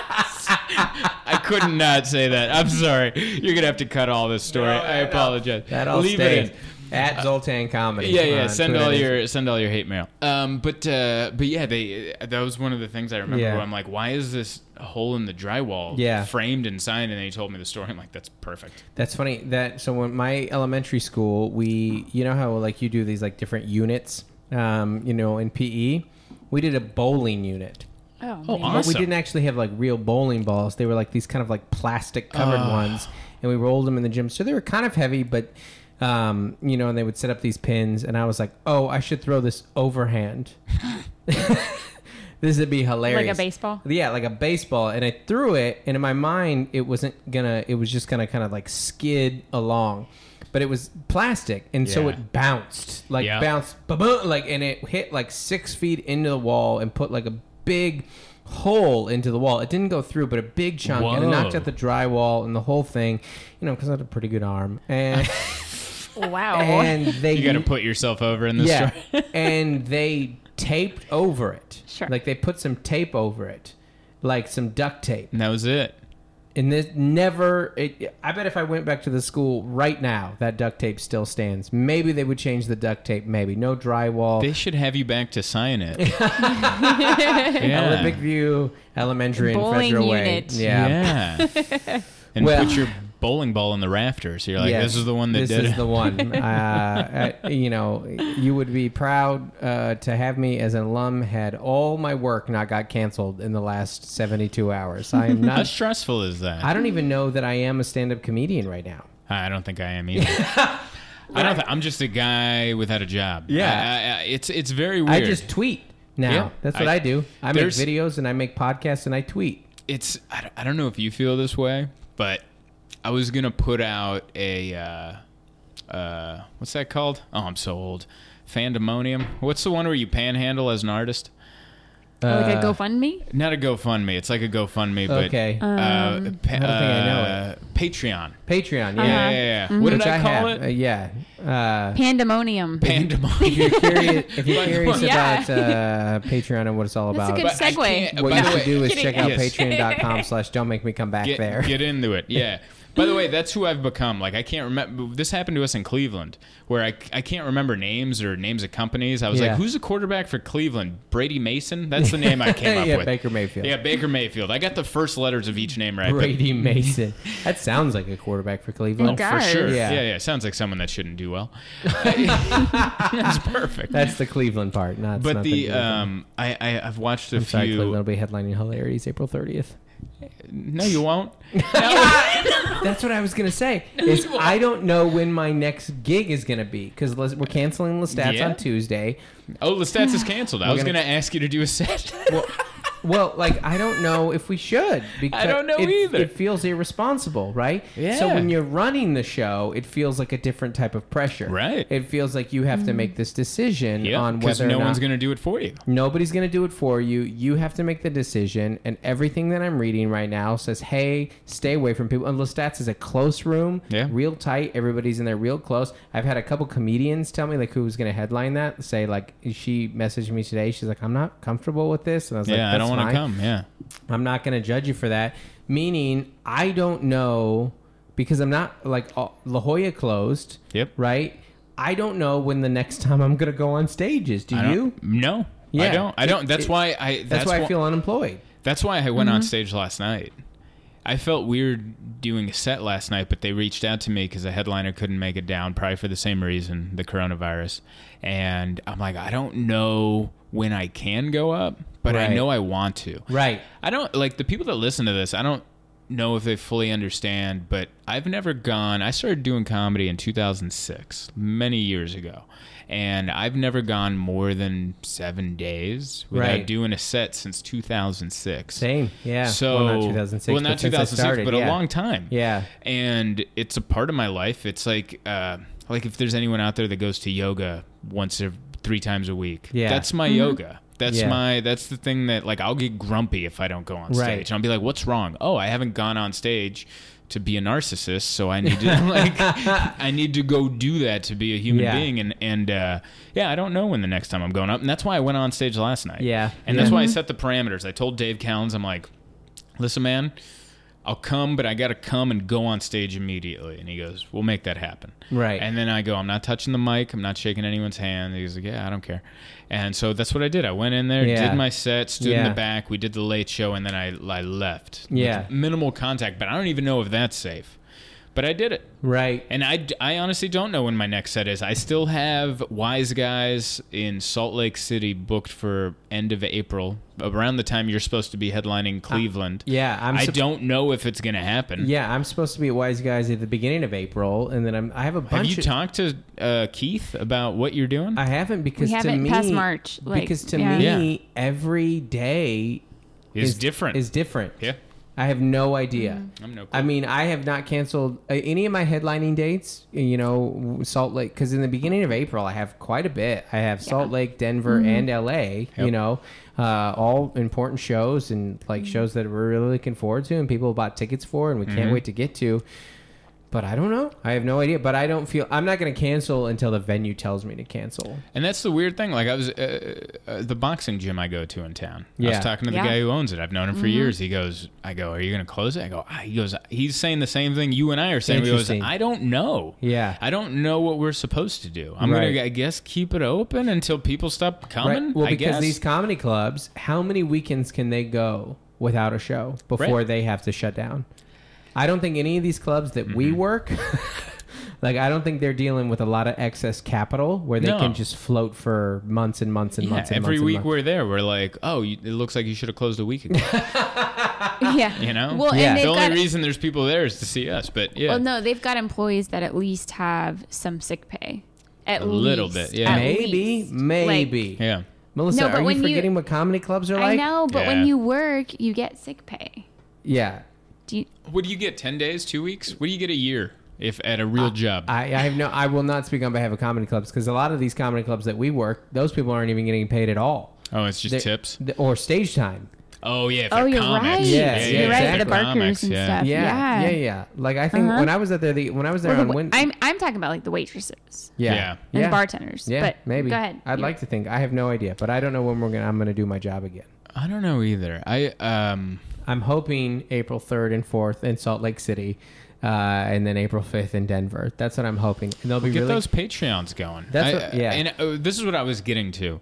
I couldn't not say that. I'm sorry. You're gonna have to cut all this story. No, I no. apologize. That all Leave stays. it in. At Zoltan Comedy. Yeah, yeah. on Send Twitter. all your send all your hate mail. Um, but uh, but yeah, they that was one of the things I remember. Yeah. Where I'm like, why is this hole in the drywall Yeah. framed and signed? And they told me the story. I'm like, that's perfect. That's funny. That so when my elementary school, we you know how like you do these like different units, um, you know, in P E, we did a bowling unit. Oh, Oh, man. But we awesome. didn't actually have like real bowling balls. They were like these kind of like plastic covered Oh. ones, and we rolled them in the gym. So they were kind of heavy, but um, you know, and they would set up these pins, and I was like, oh, I should throw this overhand. This would be hilarious. Like a baseball? Yeah, like a baseball. And I threw it, and in my mind, it wasn't gonna. It was just gonna kind of like skid along, but it was plastic, and so Yeah. it bounced, like Yeah. bounced, ba-boom, like, and it hit like six feet into the wall and put like a big hole into the wall. It didn't go through, but a big chunk, and it Whoa. knocked out the drywall and the whole thing. You know, because I had a pretty good arm, and Wow. and they You got to put yourself over in this yeah, story. and they taped over it. Sure. Like they put some tape over it, like some duct tape. And that was it. And this never. It, I bet if I went back to the school right now, that duct tape still stands. Maybe they would change the duct tape. Maybe no drywall. They should have you back to sign it. Olympic View Elementary in Bowling Federal Way. unit. Yeah. Yeah. And Well- put your bowling ball in the rafters. You're like, Yes, this is the one that this did is it. the one. uh, uh, you know, you would be proud uh, to have me as an alum. Had all my work not got canceled in the last seventy-two hours. I am How not. stressful is that? I don't even know that I am a stand-up comedian right now. I don't think I am either. I don't. Th- I'm just a guy without a job. Yeah. I, I, it's it's very weird. I just tweet now. Yeah, That's what I, I- do. I make there's- videos and I make podcasts and I tweet. it's I don't- I don't know if you feel this way, but I was gonna put out a uh, uh, what's that called? Oh, I'm so old. Fandemonium. What's the one where you panhandle as an artist? like a Uh, GoFundMe? Not a GoFundMe. It's like a GoFundMe, but Okay. uh, Um, pa- I don't think I know uh, Patreon. Patreon, yeah. Yeah, yeah, yeah. What Which did I, I call have. it? Uh, yeah. Uh, Pandemonium. Pandemonium. if you're curious, if you're Like, curious yeah. about uh, Patreon and what it's all That's a about, good But I segue. can't- what by you the should way- do is Kidding. check out Yes. patreon.com slash don't make me come back get, there. get into it. Yeah. By the way, that's who I've become. Like, I can't remember. This happened to us in Cleveland, where I, I can't remember names or names of companies. I was Yeah. like, who's the quarterback for Cleveland? Brady Mason? That's the name I came up yeah, with. Baker Mayfield. Yeah, Baker Mayfield. I got the first letters of each name right. but- Brady Mason. That sounds like a quarterback for Cleveland. It Oh, for does. sure. Yeah. Yeah. yeah, Sounds like someone that shouldn't do well. That's perfect. That's the Cleveland part, not. but not the the um, I, I I've watched a I'm sorry, few. Cleveland will be headlining Hilarities April thirtieth. No, you won't. That's what I was gonna say. Is I don't know when my next gig is gonna be because we're canceling Lestats Yeah. on Tuesday. Oh, Lestats is canceled. I We're was gonna- going to ask you to do a set. Well, well, like I don't know if we should because don't know it, either. It feels irresponsible, right? So Yeah. when you're running the show, it feels like a different type of pressure. Right. It feels like you have to make this decision yeah, on because whether no or not one's going to do it for you. Nobody's going to do it for you. You have to make the decision. And everything that I'm reading right now says, hey, stay away from people. And Lestats is a close room, Yeah. real tight. Everybody's in there real close. I've had a couple comedians tell me, like, who was going to headline that, say, like, she messaged me today. She's like, I'm not comfortable with this. And I was like, Yeah, I that's don't want fine. to come. Yeah. I'm not going to judge you for that. Meaning, I don't know, because I'm not, like, uh, La Jolla closed, Yep. right? I don't know when the next time I'm going to go on stage is. Do I don't- you? No. I Yeah. don't. I don't. It- That's it- why I. That's, That's, why wh- I feel unemployed. That's why I went on stage last night. I felt weird doing a set last night, but they reached out to me because the headliner couldn't make it down, probably for the same reason, the coronavirus. And I'm like, I don't know when I can go up, but I Right. know I want to. Right. I don't like the people that listen to this. I don't know if they fully understand, but I've never gone. I started doing comedy in two thousand six, many years ago, and I've never gone more than seven days without Right. doing a set since two thousand six. Same. Yeah. So well, not two thousand six. well, not but since I two thousand six, started, but yeah. a long time. Yeah. And it's a part of my life. It's like, uh, like if there's anyone out there that goes to yoga once or three times a week, Yeah. that's my yoga. That's Yeah. my. That's the thing that like I'll get grumpy if I don't go on stage. Right. And I'll be like, "What's wrong? Oh, I haven't gone on stage to be a narcissist, so I need to like I need to go do that to be a human Yeah. being." And and uh, yeah, I don't know when the next time I'm going up, and that's why I went on stage last night. Yeah. and Yeah. that's why I set the parameters. I told Dave Cowens, I'm like, "Listen, man." I'll come, but I got to come and go on stage immediately. And he goes, we'll make that happen. Right. And then I go, I'm not touching the mic. I'm not shaking anyone's hand. He was like, yeah, I don't care. And so that's what I did. I went in there, Yeah. did my set, stood in Yeah. the back. We did the late show, and then I, I left. Yeah. With minimal contact, but I don't even know if that's safe. But I did it. Right. And I, I honestly don't know when my next set is. I still have Wise Guys in Salt Lake City booked for end of April, around the time you're supposed to be headlining Cleveland. Yeah, I'm I sup- don't know if it's going to happen. Yeah, I'm supposed to be at Wise Guys at the beginning of April, and then I'm I have a bunch. Have you of, talked to uh, Keith about what you're doing? I haven't because We to haven't me past March, like, because to yeah. me Yeah. every day Is different. Is different. Yeah. I have no idea. I'm no I clue. mean, I have not canceled uh, any of my headlining dates. You know, Salt Lake, because in the beginning of April, I have quite a bit. I have Salt Lake, Denver, and L A. You Yep. know, uh, all important shows and like Mm-hmm. shows that we're really looking forward to, and people bought tickets for, and we can't wait to get to. But I don't know. I have no idea. But I don't feel I'm not going to cancel until the venue tells me to cancel. And that's the weird thing. Like I was uh, uh, the boxing gym I go to in town. I Yeah. was talking to the Yeah. guy who owns it. I've known him for years. He goes, I go, are you going to close it? I go, ah. He goes, he's saying the same thing you and I are saying. He goes, Interesting. I don't know. Yeah. I don't know what we're supposed to do. I'm Right. gonna, I guess, keep it open until people stop coming. Well, I because guess. these comedy clubs, how many weekends can they go without a show before Right. they have to shut down? I don't think any of these clubs that we Mm-hmm. work, like I don't think they're dealing with a lot of excess capital where they No. can just float for months and months and yeah, months and every months and week months. we're there. We're like, oh, you, it looks like you should have closed a week ago. Yeah. You know? Well, Yeah. and the they've only got. reason there's people there is to see us. But yeah, Well, no, they've got employees that at least have some sick pay. At A little least. bit, yeah. At Maybe, least. maybe. yeah. Melissa, No, but are you when you- forgetting what comedy clubs are Like, like? I know, but Yeah. when you work, you get sick pay. Yeah. Do you? What do you get? Ten days, two weeks? What do you get a year if at a real job? I, I have no. I will not speak on behalf of comedy clubs because a lot of these comedy clubs that we work, those people aren't even getting paid at all. oh, it's just They're- tips. th- or stage time. Oh yeah. If Oh, they're you're comics. right. Yeah, yeah, you're yeah, right, if the they're Barkers comics, and yeah. stuff. Yeah, Yeah. yeah, yeah. Like I think Uh-huh. when I was at there, the when I was there Or on the, Wednesday, I'm I'm talking about like the waitresses yeah, Yeah. and yeah. bartenders. Yeah, but maybe. Go ahead. I'd You're- like to think. I have no idea, but I don't know when we're gonna. I'm gonna do my job again. I don't know either. I um. I'm hoping April third and fourth in Salt Lake City, uh, and then April fifth in Denver. That's what I'm hoping. And they'll be Get really. those Patreons going. That's I- what- yeah. And uh, this is what I was getting to,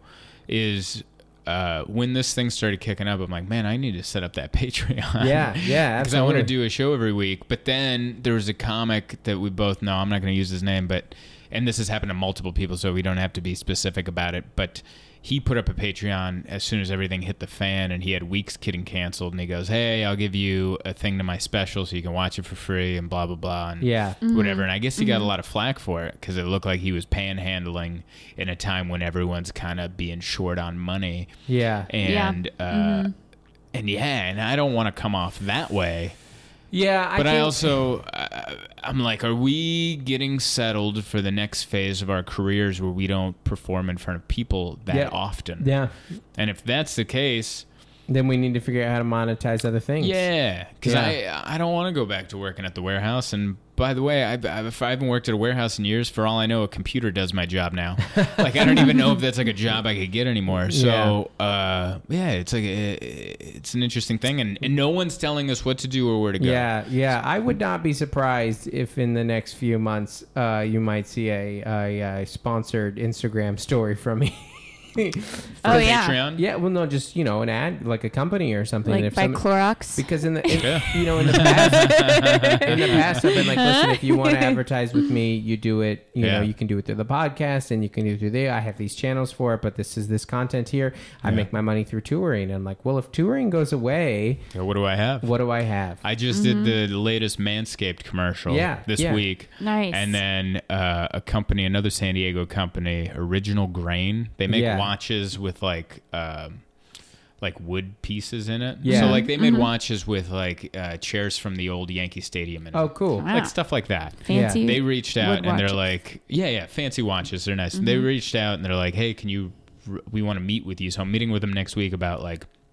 is uh, when this thing started kicking up, I'm like, man, I need to set up that Patreon. Yeah, yeah, Because I want to absolutely. do a show every week. But then there was a comic that we both know. I'm not going to use his name, but and this has happened to multiple people, so we don't have to be specific about it. But he put up a Patreon as soon as everything hit the fan, and he had weeks getting canceled. And he goes, "Hey, I'll give you a thing to my special so you can watch it for free," and blah blah blah, and Yeah. whatever. And I guess he got a lot of flack for it because it looked like he was panhandling in a time when everyone's kind of being short on money. Yeah. And uh, and yeah, and I don't want to come off that way. Yeah. I But I, think- also, uh, I'm like, are we getting settled for the next phase of our careers where we don't perform in front of people that Yeah. often? Yeah. And if that's the case, Then we need to figure out how to monetize other things. yeah, because Yeah. I I don't want to go back to working at the warehouse. And by the way, I've, I've, I haven't worked at a warehouse in years. For all I know, a computer does my job now. Like I don't even know if that's like a job I could get anymore. So yeah, uh, yeah it's like a, it's an interesting thing, and, and no one's telling us what to do or where to go. Yeah, yeah. I would not be surprised if in the next few months uh, you might see a, a, a sponsored Instagram story from me. For Oh, yeah. Patreon. Yeah, well, no, just you know, an ad like a company or something. Like if by some- Clorox. because in the in, Yeah. you know in the past in the past I've been like, listen, if you want to advertise with me, you do it. You Yeah. know, you can do it through the podcast and you can do it through there. I have these channels for it, but this is this content here. I Yeah. make my money through touring. And I'm like, well, if touring goes away, So what do I have? what do I have? I just did the latest Manscaped commercial Yeah, this yeah. week. Nice. And then uh, a company, another San Diego company, Original Grain. They make Yeah. watches with like um, like wood pieces in it. Yeah. So like they made watches with like uh, chairs from the old Yankee Stadium in it. Oh, cool. Wow. Like stuff like that. Fancy. They reached out wood and they're watches. like, yeah, yeah, fancy watches. They're nice. They reached out and they're like, hey, can you, we want to meet with you. So I'm meeting with them next week about like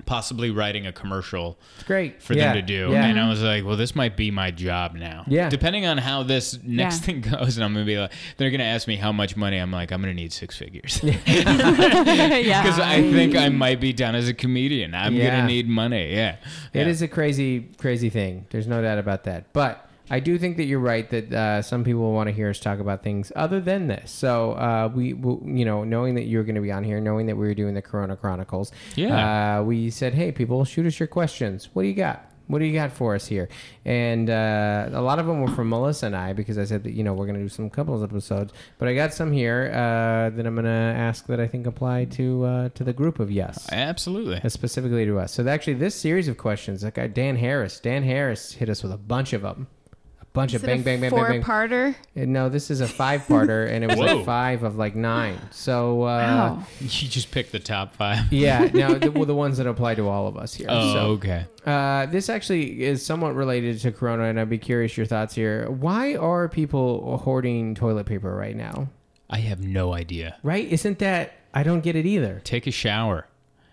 possibly writing a commercial It's great for yeah. them to do. Yeah. And I was like, well, this might be my job now. Yeah. Depending on how this next Yeah. thing goes, and I'm going to be like, they're going to ask me how much money. I'm like, I'm going to need six figures. yeah. Because I think I might be done as a comedian. I'm Yeah. going to need money. Yeah. It Yeah. is a crazy, crazy thing. There's no doubt about that. But I do think that you're right that uh, some people want to hear us talk about things other than this. So uh, we, we, you know, knowing that you're going to be on here, knowing that we were doing the Corona Chronicles, Yeah. uh, we said, hey, people, shoot us your questions. What do you got? What do you got for us here? And uh, a lot of them were from Melissa and I because I said that, you know, we're going to do some couples episodes. But I got some here uh, that I'm going to ask that I think apply to uh, to the group of yes. Absolutely. Uh, specifically to us. So actually, this series of questions, that guy Dan Harris, Dan Harris hit us with a bunch of them, a bunch Is of it bang, a bang, bang, bang, bang. four-parter? Uh, No, this is a five-parter, and it was Whoa. like five of like nine. So uh, Wow. You just pick the top five. yeah, now the, well, the ones that apply to all of us here. Oh, so, okay. uh, this actually is somewhat related to Corona, and I'd be curious your thoughts here. Why are people hoarding toilet paper right now? I have no idea. Right? Isn't that? I don't get it either. Take a shower.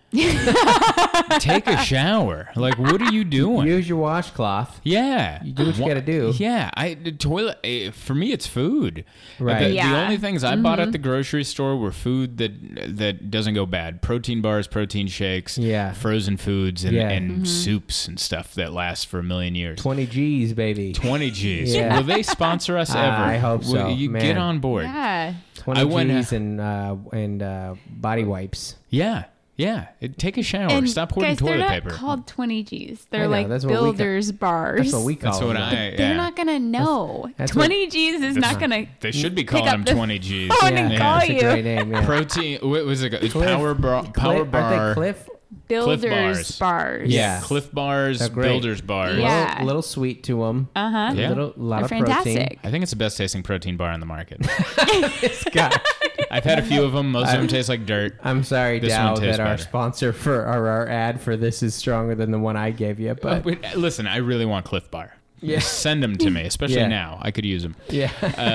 Take a shower. Like, what are you doing? Use your washcloth. Yeah, You do what you Wha- gotta do. Yeah, I the toilet eh, for me. It's food. Right. The, the Yeah. only things I bought at the grocery store were food that that doesn't go bad: protein bars, protein shakes, Yeah. frozen foods, and, Yeah. and soups and stuff that last for a million years. twenty G's, baby. Twenty G's. Yeah. Will they sponsor us ever? I hope Will so, you man. get on board. Yeah. twenty I went, uh, G's and uh, and uh, body wipes. Yeah, yeah. It- take a shower. And Stop hoarding guys, they're toilet not paper. called twenty G's. I They're know, like that's what we ca- builders bars. That's what we call That's what them. I. They're yeah. not gonna know. that's what- twenty G's is not gonna. They should be pick calling up them the twenty G's. phone yeah, and call that's a you. great name. Yeah. Protein. What was it? It's Cliff- power bar. Power Cliff, bar. Aren't they Cliff? Builders bars. bars. Yeah. Cliff bars. They're great. Builders bars. Yeah. Little, little sweet to them. Uh huh. Yeah. Little, lot They're of fantastic. I think it's the best tasting protein bar on the market. protein. God, I've had a few of them. Most of them taste like dirt. I'm sorry, This Dow, one tastes that our better. sponsor for our, our ad for this is stronger than the one I gave you. But Wait, listen, I really want Cliff Bar. Yeah. Send them to me, especially Yeah. now. I could use them. yeah,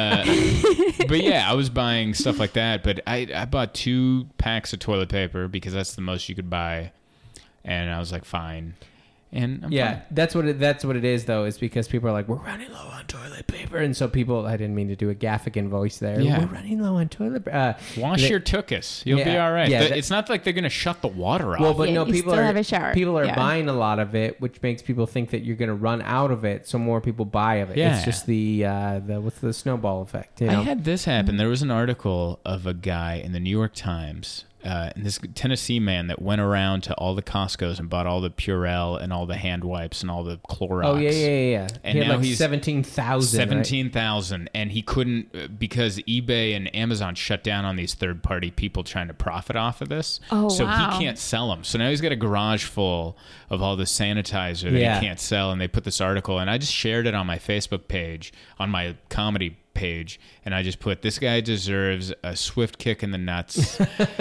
But yeah, I was buying stuff like that. But I, I bought two packs of toilet paper because that's the most you could buy. And I was like, fine. And I'm yeah, fine. that's what it, that's what it is though. Is because people are like, we're running low on toilet paper, and so people. I didn't mean to do a Gaffigan voice there. Yeah. We're running low on toilet paper. Uh, Wash they- your tuchus. You'll be Yeah, all right. yeah, The- that- it's not like they're going to shut the water off. Well, but Yeah, no, you people still are have a shower. people are Yeah. buying a lot of it, which makes people think that you're going to run out of it, so more people buy of it. Yeah. It's just the uh, the what's the snowball effect, you know? I had this happen. There was an article of a guy in the New York Times, uh, and this Tennessee man that went around to all the Costco's and bought all the Purell and all the hand wipes and all the Clorox. oh yeah, yeah, yeah. yeah. And he had now like he's seventeen thousand. Seventeen thousand, and he couldn't uh, because eBay and Amazon shut down on these third-party people trying to profit off of this. Oh, so wow. he can't sell them. So now he's got a garage full of all the sanitizer that Yeah. he can't sell, and they put this article, and I just shared it on my Facebook page, on my comedy page, and I just put, this guy deserves a swift kick in the nuts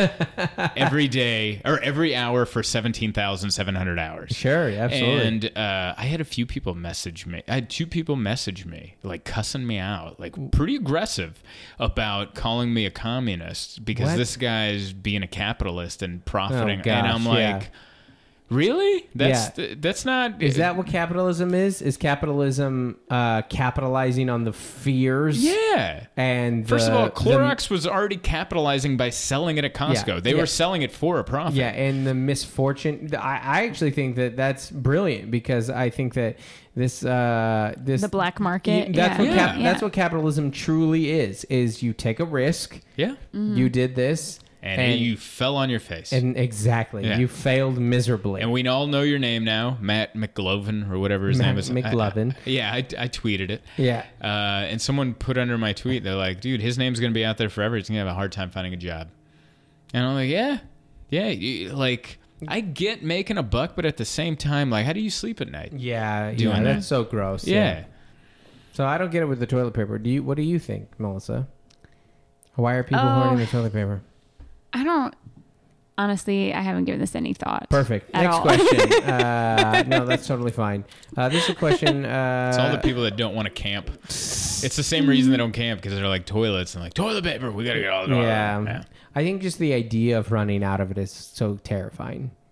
every day or every hour for seventeen thousand seven hundred hours. Sure, absolutely. And uh, I had a few people message me. I had two people message me, like cussing me out, like pretty aggressive about calling me a communist because What? this guy's being a capitalist and profiting. Oh, gosh, and I'm yeah. like, really? That's that's not. Is that what capitalism is? Is capitalism uh, capitalizing on the fears? Yeah. And First of the- all, the- Clorox was already capitalizing by selling it at Costco. Yeah, They yeah. were selling it for a profit. Yeah, and the misfortune. I, I actually think that that's brilliant because I think that this uh, this The black market. That's yeah. what cap- Yeah. that's what capitalism truly is. Is you take a risk. Yeah. You did this, And, you fell on your face. and exactly Yeah. you failed miserably. And we all know your name now, Matt McGlovin or whatever his Matt name is. McGlovin. I- I- yeah, I, I tweeted it. yeah. Uh, and someone put under my tweet, they're like, dude, his name's going to be out there forever. He's going to have a hard time finding a job. And I'm like, yeah, yeah. You, like, I get making a buck, but at the same time, like, how do you sleep at night? Yeah, Doing yeah, that. that's so gross. Yeah. So I don't get it with the toilet paper. Do you? What do you think, Melissa? Why are people Oh. hoarding the toilet paper? I don't. Honestly, I haven't given this any thought. Perfect. At Next all. question. uh, no, that's totally fine. Uh, this is a question. Uh, It's all the people that don't want to camp. It's the same reason they don't camp because they're like toilets and like, toilet paper, we got to get all the toilet yeah, paper. I think just the idea of running out of it is so terrifying.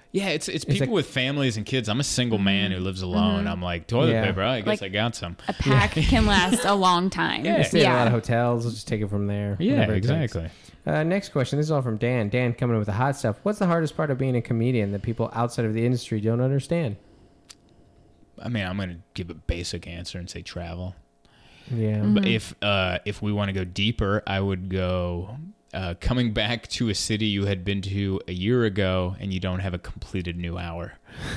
Yeah, it's it's people like- with families and kids. I'm a single man who lives alone. I'm like, toilet Yeah. paper, I guess Like- I got some. A pack can last a long time. Yeah. Stay at a lot of hotels. We'll just take it from there. Yeah, whatever it takes. exactly. Uh, next question. This is all from Dan. Dan coming in with the hot stuff. What's the hardest part of being a comedian that people outside of the industry don't understand? I mean, I'm going to give a basic answer and say travel. Yeah. But if uh, if we want to go deeper, I would go uh, coming back to a city you had been to a year ago and you don't have a completed new hour.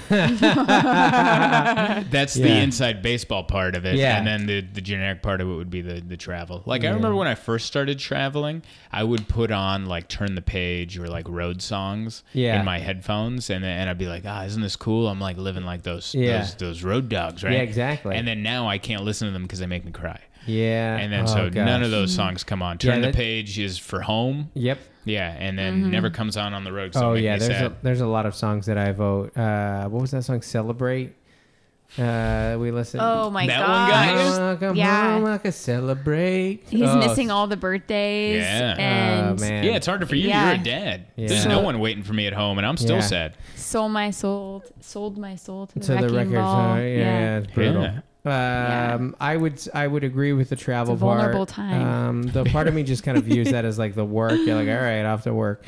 That's the Yeah. inside baseball part of it. Yeah. And then the, the generic part of it would be the, the travel. Like, I Yeah. remember when I first started traveling, I would put on, like, Turn the Page or, like, road songs Yeah. in my headphones. And, and I'd be like, ah, isn't this cool? I'm, like, living like those, Yeah. those, those road dogs, right? Yeah, exactly. And then now I can't listen to them because they make me cry. Yeah. And then Oh, so none gosh. of those songs come on. Yeah, Turn that- the Page is for home. Yep. Yeah, and then never comes on on the road. 'cause Oh it'll make yeah. me There's sad. a, there's a lot of songs that I vote. Uh, what was that song? Celebrate. Uh, we listened. Oh my That one god. guy? Welcome Yeah. home, I can celebrate. He's Oh, missing all the birthdays. Yeah. And Oh, man. Yeah, it's harder for you. Yeah. You're a dad. Yeah. There's So- no one waiting for me at home, and I'm still Yeah. sad. sold my soul, sold my soul to the So wrecking the records. ball. Uh, yeah, yeah, it's brutal. Yeah. Um, I would I would agree with the travel It's a vulnerable part. time. Um, the part of me just kind of views that as like the work. You're like, all right, off to work.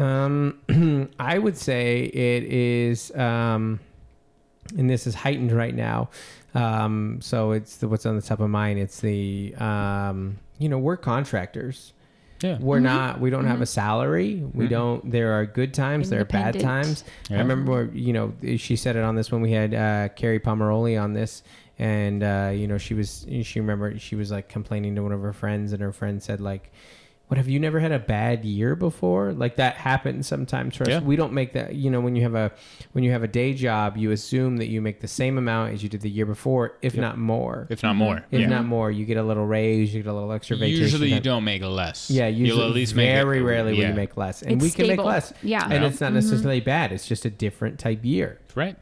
Um, I would say it is, um, and this is heightened right now. Um, so it's the, what's on the top of mind. It's the um, you know, we're contractors. Yeah. We're not. We don't have a salary. We don't. There are good times. There are bad Independent. times. I Yeah. remember, where, you know, she said it on this when we had uh, Carrie Pomeroli on this, and uh, you know, she was. She remembered she was like complaining to one of her friends, and her friend said like, "What, have you never had a bad year before?" Like that happens sometimes for us. Yeah. We don't make that. You know, when you have a when you have a day job, you assume that you make the same amount as you did the year before, if not more. If not more. If yeah. not more, you get a little raise, you get a little extra vacation. Usually you time. don't make less. Yeah, usually You'll at least make very it, rarely will yeah. you make less, and It's we can stable. make less. Yeah. and Yeah. it's not necessarily bad. It's just a different type year. Right.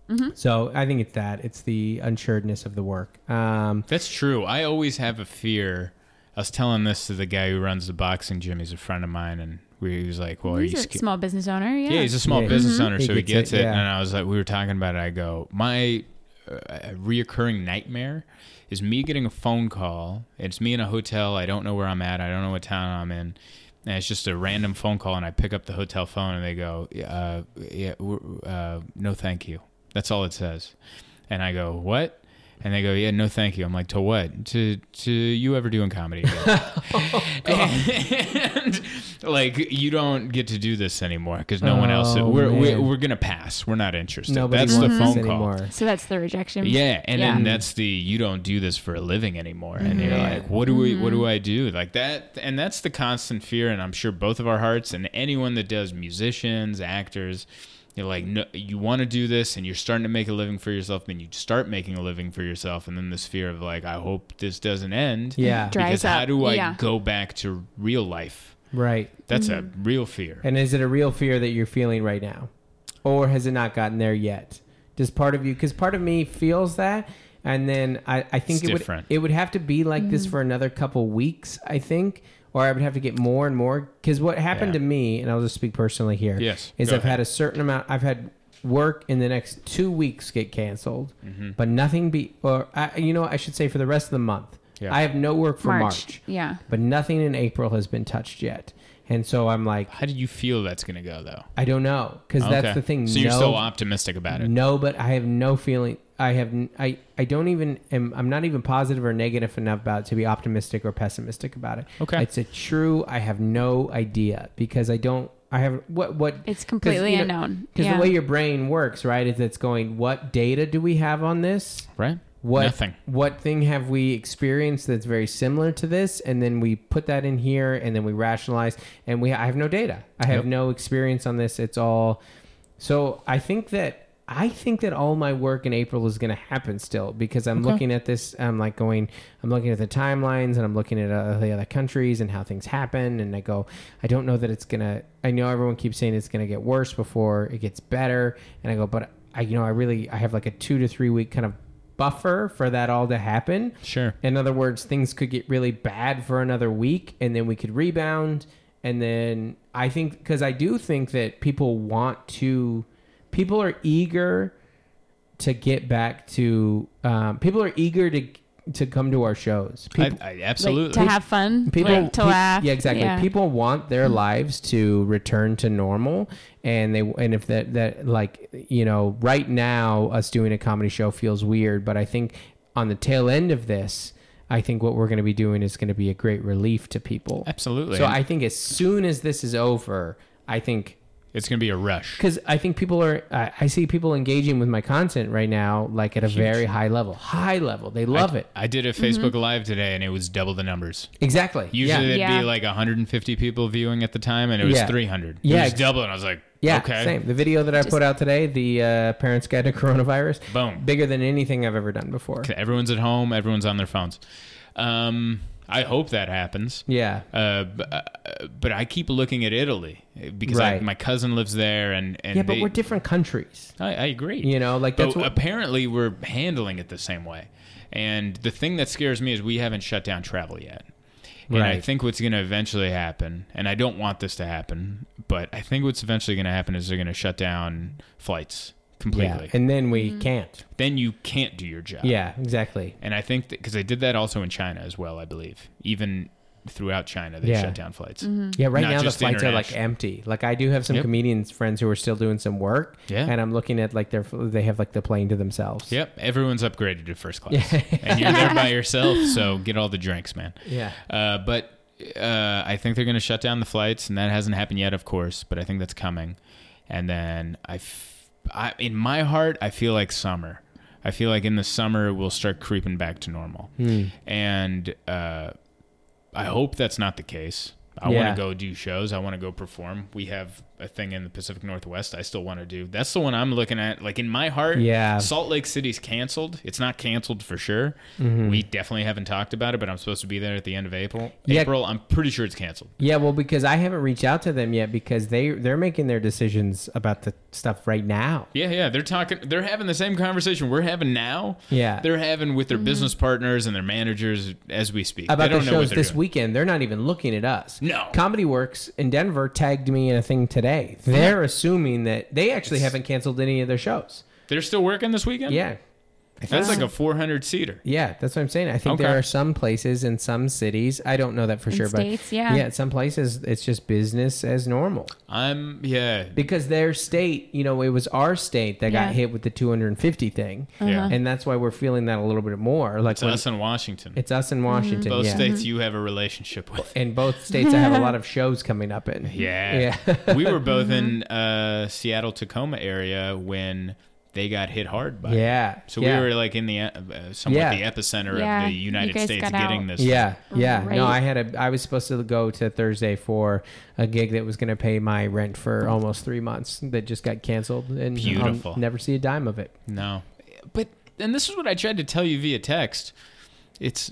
So I think it's that. It's the unsuredness of the work. Um, That's true. I always have a fear. I was telling this to the guy who runs the boxing gym. He's a friend of mine, and we, he was like, "Well, are He's you a scared?" small business owner. Yeah. Yeah, he's a small Yeah. business owner, He so he gets gets it, it. yeah. And I was like, we were talking about it. I go, my uh, reoccurring nightmare is me getting a phone call. It's me in a hotel. I don't know where I'm at. I don't know what town I'm in. And it's just a random phone call, and I pick up the hotel phone, and they go, uh, yeah, we're- uh, no, thank you. That's all it says. And I go, what? And they go, yeah, no, thank you. I'm like, to what? To to you ever doing comedy again? and like, you don't get to do this anymore because no one else. Oh, We're we're, man. we're gonna pass. We're not interested. nobody That's the wants phone this call. anymore. So that's the rejection. Yeah, and Yeah. then that's the you don't do this for a living anymore, and you're Yeah. like, what do we, what do I do? Like that, and that's the constant fear, and I'm sure both of our hearts, and anyone that does, musicians, actors, you're like, no, you want to do this, and you're starting to make a living for yourself, then you start making a living for yourself, and then this fear of like, I hope this doesn't end. Yeah. Dries because how up. do I Yeah. go back to real life? Right. That's a real fear. And is it a real fear that you're feeling right now, or has it not gotten there yet? Does part of you? Because part of me feels that, and then I, I think It's it different. would it would have to be like this for another couple weeks. I think. Or I would have to get more and more. Because what happened Yeah. to me, and I'll just speak personally here, Yes, is go I've ahead. had a certain amount. I've had work in the next two weeks get canceled, Mm-hmm. but nothing be. Or I, you know, what, I should say for the rest of the month. Yeah. I have no work for March. March, Yeah. but nothing in April has been touched yet. And so I'm like, How do you feel that's gonna go though? I don't know, because Okay. that's the thing. So you're No- still optimistic about it. No, but I have no feeling. I have. n- I. I don't even. Am, I'm not even positive or negative enough about it to be optimistic or pessimistic about it. Okay. It's a true. I have no idea because I don't. I have what what. It's completely unknown. Because Yeah. the way your brain works, right, is it's going. What data do we have on this? Right? What Nothing. What thing have we experienced that's very similar to this? And then we put that in here, and then we rationalize. And we. I have no data. I have Yep. no experience on this. It's all. So I think that I think that all my work in April is going to happen still because I'm Okay. looking at this. I'm like going. I'm looking at the timelines and I'm looking at uh, the other countries and how things happen. And I go, I don't know that it's gonna. I know everyone keeps saying it's gonna get worse before it gets better. And I go, but I, you know, I really, I have like a two to three week kind of buffer for that all to happen. Sure. In other words, things could get really bad for another week and then we could rebound. And then I think, because I do think that people want to, people are eager to get back to. Um, people are eager to to come to our shows. People, I, I, absolutely. Like, to have fun, people like, to pe- laugh. Yeah, exactly. Yeah. People want their lives to return to normal, and they and if that that like you know right now us doing a comedy show feels weird, but I think on the tail end of this, I think what we're going to be doing is going to be a great relief to people. Absolutely. So I think as soon as this is over, I think. It's going to be a rush. Because I think people are, I, I see people engaging with my content right now, like at a very high level. High level. They love I, it. I did a Facebook Live today, and it was double the numbers. Exactly. Usually yeah. there'd Yeah. be like one hundred fifty people viewing at the time, and it was Yeah. three hundred. It Yeah. was double, and I was like, Yeah, okay. same. The video that I put out today, the uh, Parents Guide to Coronavirus, Boom. bigger than anything I've ever done before. Okay, everyone's at home. Everyone's on their phones. Um, I hope that happens. Yeah. Uh, but, uh, but I keep looking at Italy because I, Right. my cousin lives there, and, and Yeah, but they- we're different countries. I, I agree. You know, like that's but what. apparently we're handling it the same way. And the thing that scares me is we haven't shut down travel yet. And I Right. think what's going to eventually happen, and I don't want this to happen, but I think what's eventually going to happen is they're going to shut down flights completely. Yeah, and then we can't. Then you can't do your job. Yeah, exactly. And I think because they did that also in China as well, I believe. Even throughout China, they Yeah. shut down flights. Yeah, right Not now the just flights are like international. empty. Like I do have some Yep. comedians friends who are still doing some work. Yeah. And I'm looking at like their they have like the plane to themselves. Yep, everyone's upgraded to first class. And you're there by yourself, so get all the drinks, man. Yeah. Uh, but uh, I think they're going to shut down the flights, and that hasn't happened yet, of course, but I think that's coming. And then I, f- I in my heart, I feel like summer. I feel like in the summer we'll start creeping back to normal. Hmm. And uh, I hope that's not the case. I Yeah. want to go do shows. I want to go perform. We have a thing in the Pacific Northwest I still want to do. That's the one I'm looking at. Like in my heart, Yeah. Salt Lake City's canceled. It's not canceled for sure. Mm-hmm. We definitely haven't talked about it, but I'm supposed to be there at the end of April. Yeah. April, I'm pretty sure it's canceled. Yeah, well, because I haven't reached out to them yet because they they're making their decisions about the stuff right now. Yeah, yeah. They're talking. They're having the same conversation we're having now. Yeah. They're having with their business partners and their managers as we speak. About they the don't know what shows they're this doing. weekend, they're not even looking at us. No. Comedy Works in Denver tagged me in a thing today. They're assuming that they actually haven't canceled any of their shows. They're still working this weekend. Yeah. I think That's so. like a four hundred seater. Yeah, that's what I'm saying. I think Okay. there are some places in some cities. I don't know that for In sure, states, but yeah. yeah, some places it's just business as normal I'm yeah. because their state, you know, it was our state that Yeah. got hit with the two hundred fifty thing, Yeah. and that's why we're feeling that a little bit more. Like It's when- us in Washington. it's us in Washington, Both yeah. states you have a relationship with. In both states, I have a lot of shows coming up in. Yeah. Yeah. We were both in uh, Seattle, Tacoma area when they got hit hard by it. Yeah. So yeah. we were like in the uh, somewhat Yeah. the epicenter Yeah, of the you United guys States got getting out. this. Yeah, yeah. Right. No, I had a. I was supposed to go to Thursday for a gig that was going to pay my rent for almost three months. That just got canceled, and Beautiful. I'll never see a dime of it. No, but and this is what I tried to tell you via text. It's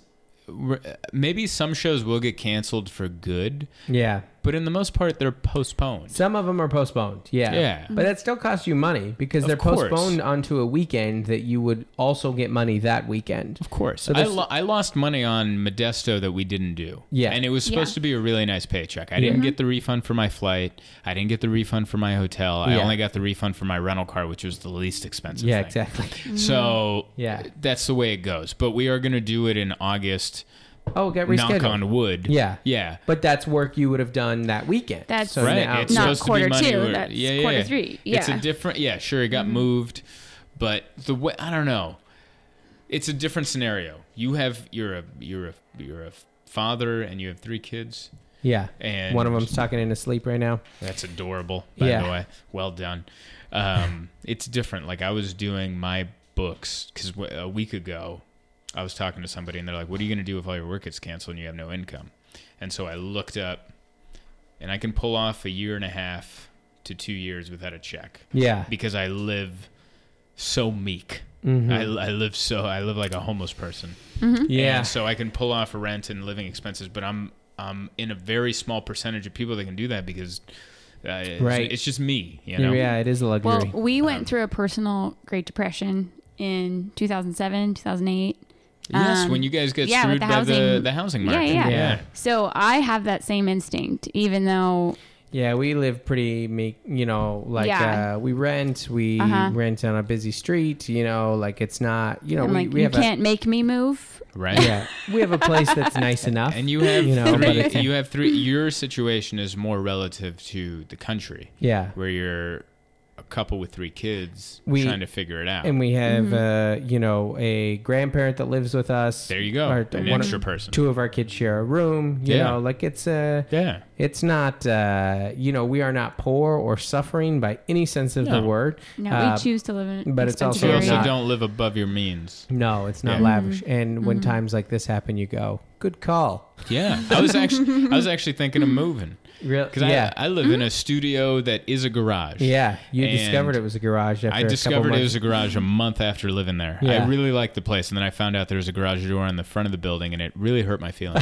maybe some shows will get canceled for good, Yeah, but in the most part they're postponed. some of them are postponed. Yeah, Yeah. but that still costs you money because Of they're course. postponed onto a weekend that you would also get money that weekend. Of course. So I, there's- lo- I lost money on Modesto that we didn't do. Yeah. And it was supposed Yeah. to be a really nice paycheck. I didn't get the refund for my flight. I didn't get the refund for my hotel. I Yeah. only got the refund for my rental car, which was the least expensive Yeah, thing. exactly. So Yeah. that's the way it goes. But we are going to do it in August. Oh, get rescheduled. Knock on wood. Yeah. Yeah. But that's work you would have done that weekend. That's so Right. now- It's Not supposed quarter to be money two, where- that's yeah, yeah, quarter yeah. three, It's a yeah. different, yeah, sure, it got moved, but the way, I don't know. It's a different scenario. You have, you're a, you're a, you're a father and you have three kids. yeah. And One of them's talking in his sleep right now. That's adorable, by Yeah. the way. Well done. Um, it's different. Like I was doing my books because w- a week ago, I was talking to somebody and they're like, "What are you going to do if all your work gets canceled and you have no income?" And so I looked up, and I can pull off a year and a half to two years without a check Yeah. because I live so meek. Mhm. I, I live so I live like a homeless person. Yeah. And so I can pull off a rent and living expenses, but I'm I'm in a very small percentage of people that can do that because uh, it's, Right. it's just me, you know. Yeah, it is a luxury. Well, we went Um, through a personal Great Depression in two thousand seven, two thousand eight. Yes, Um, when you guys get yeah, with screwed the by the housing- the housing Yeah, market. yeah. Yeah. So I have that same instinct, even though Yeah, we live pretty meek, you know, like Yeah. uh, we rent, we Uh-huh. rent on a busy street, you know, like it's not, you know, I'm we, like, we you have can't make me move. Right. a, yeah, we have a place that's nice enough. And you have you know, but three, it's- you have three. Your situation is more relative to the country, yeah. where you're a couple with three kids We- trying to figure it out. And we have, uh, you know, a grandparent that lives with us. there you go, Our- an one- extra person. Two of our kids share a room. You Yeah. know, like it's uh, Yeah. it's not, uh, you know, we are not poor or suffering by any sense of the No. word. No, Uh, we choose to live in. but it's expensive also You areas. also not- don't live above your means. No, it's not Yeah. lavish. And when times like this happen, you go, good call. Yeah, I was actually I was actually thinking of moving Real, because yeah. I I live in a studio that is a garage. yeah, you And discovered it was a garage after I a couple discovered it months. was a garage a month after living there. Yeah. I really liked the place, and then I found out there was a garage door on the front of the building, and it really hurt my feelings.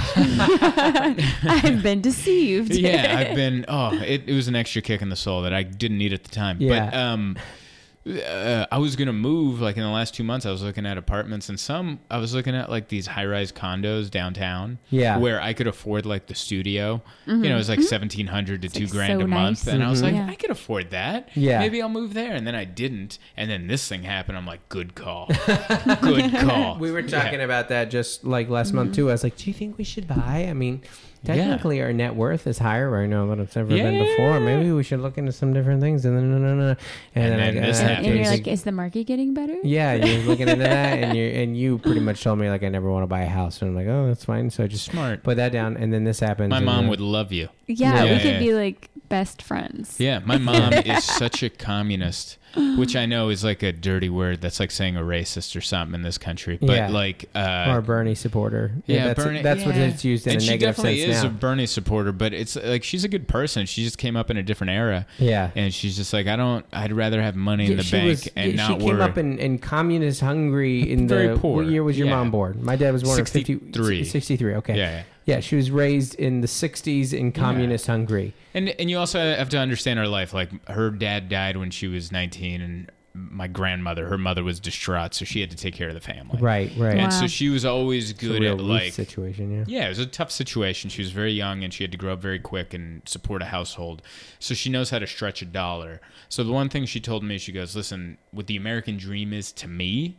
I've been deceived. yeah, I've been. Oh, it, it was an extra kick in the soul that I didn't need at the time. Yeah. But um, uh, I was gonna move. Like in the last two months, I was looking at apartments, and some I was looking at like these high-rise condos downtown. Yeah. where I could afford like the studio. You know, it was like seventeen hundred to two like grand so a month, nice. and I was like, Yeah. I could afford that. Yeah. maybe I'll move there. And then I didn't, and then this thing happened. I'm like, good call, good call. We were talking Yeah. about that just like last month too. I was like, do you think we should buy? I mean, technically our net worth is higher right now than it's ever been Yeah. before. Maybe we should look into some different things. And then, no, no, no. And, And then, then I, this uh, happened. And you're there's like, a- is the market getting better? yeah, you're looking into that, and you and you pretty much told me like I never want to buy a house, and I'm like, oh, that's fine. So I just Smart. put that down, and then this happens. My and, mom uh, would love you. Yeah, Yeah, we could yeah. be like best friends. Yeah, my mom is such a communist, which I know is like a dirty word. That's like saying a racist or something in this country. But Yeah. like, uh, or a Bernie supporter. yeah, that's, Bernie. that's what yeah. it's used in and a she negative definitely sense is now. a Bernie supporter, but it's like she's a good person. She just came up in a different era. Yeah. And she's just like, I don't. I'd rather have money in Yeah, the she bank was- and yeah, not she came worry. up in, in communist Hungary in Very the poor. what year was your Yeah. mom born? My dad was born in sixty-three. fifty, sixty-three. Okay. Yeah, yeah. Yeah, she was raised in the sixties in communist Hungary. And and you also have to understand her life. Like her dad died when she was nineteen, and my grandmother, her mother, was distraught, so she had to take care of the family. Right, right. And Wow. so she was always It's a good real at Ruth like situation, yeah. Yeah, it was a tough situation. She was very young and she had to grow up very quick and support a household. So she knows how to stretch a dollar. So the one thing she told me, she goes, listen, what the American dream is to me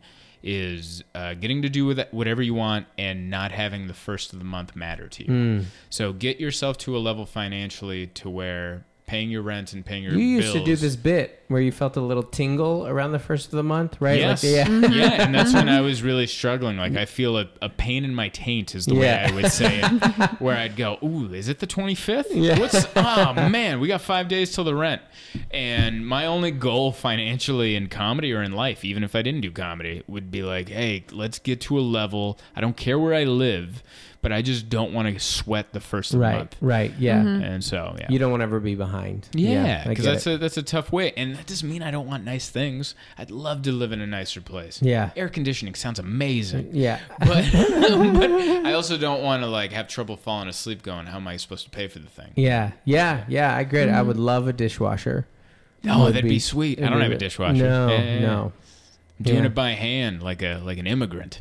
is uh, getting to do with it whatever you want and not having the first of the month matter to you. Hmm. So get yourself to a level financially to where paying your rent and paying your You used bills. to do this bit where you felt a little tingle around the first of the month, right? Yes. Like, yeah. yeah, and that's when I was really struggling. Like I feel a, a pain in my taint is the Yeah. way I would say it. Where I'd go, ooh, is it the twenty-fifth? Yeah. What's oh man, we got five days till the rent. And my only goal financially in comedy or in life, even if I didn't do comedy, would be like, hey, let's get to a level. I don't care where I live, but I just don't want to sweat the first of the Right, month. right, yeah. And so yeah. You don't want to ever be behind. Yeah, I because get that's it. a that's a tough way, and that doesn't mean I don't want nice things. I'd love to live in a nicer place. Yeah. air conditioning sounds amazing, Yeah. but but I also don't want to like have trouble falling asleep. Going, how am I supposed to pay for the thing? Yeah, yeah, yeah. I agree. I would love a dishwasher. Oh, Would that'd be, sweet. I it'd don't be have a re- dishwasher. No, Yeah, yeah, yeah. no. I'm doing Yeah. it by hand, like a like an immigrant.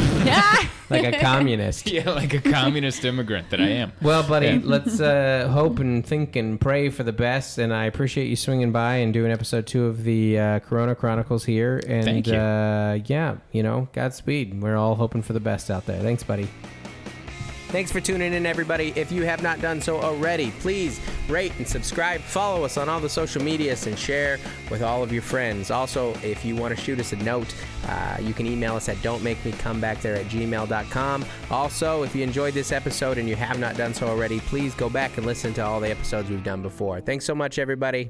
Like a communist. Yeah, like a communist immigrant that I am. Well, buddy, Yeah. let's uh, hope and think and pray for the best. And I appreciate you swinging by and doing episode two of the uh, Corona Chronicles here. And Thank you. Uh, yeah, you know, Godspeed. We're all hoping for the best out there. Thanks, buddy. Thanks for tuning in, everybody. If you have not done so already, please rate and subscribe. Follow us on all the social medias and share with all of your friends. Also, if you want to shoot us a note, uh, you can email us at don't make me come back there at gmail dot com. Also, if you enjoyed this episode and you have not done so already, please go back and listen to all the episodes we've done before. Thanks so much, everybody.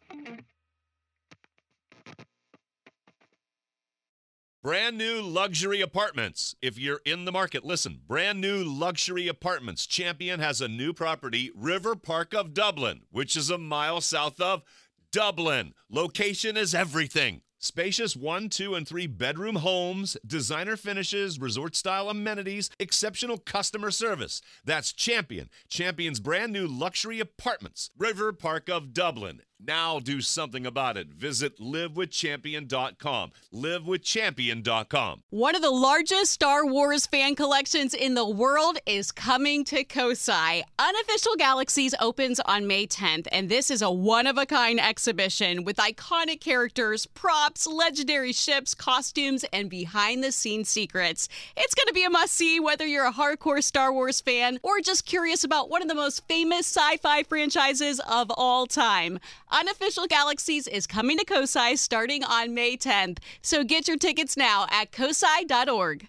Brand new luxury apartments. If you're in the market, listen. Brand new luxury apartments. Champion has a new property, River Park of Dublin, which is a mile south of Dublin. Location is everything. Spacious one, two, and three bedroom homes, designer finishes, resort-style amenities, exceptional customer service. That's Champion. Champion's brand new luxury apartments, River Park of Dublin. Now do something about it. Visit live with champion dot com. live with champion dot com. One of the largest Star Wars fan collections in the world is coming to Kosai. Unofficial Galaxies opens on May tenth, and this is a one-of-a-kind exhibition with iconic characters, props, legendary ships, costumes, and behind-the-scenes secrets. It's going to be a must-see whether you're a hardcore Star Wars fan or just curious about one of the most famous sci-fi franchises of all time. Unofficial Galaxies is coming to Kosai starting on May tenth, so get your tickets now at kosai dot org.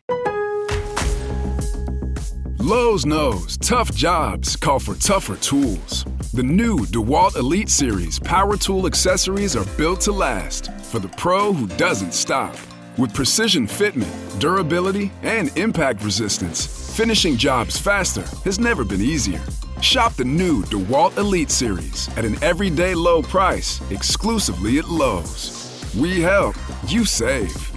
Lowe's knows tough jobs call for tougher tools. The new DeWalt Elite Series power tool accessories are built to last for the pro who doesn't stop. With precision fitment, durability, and impact resistance, finishing jobs faster has never been easier. Shop the new DeWalt Elite Series at an everyday low price exclusively at Lowe's. We help, you save.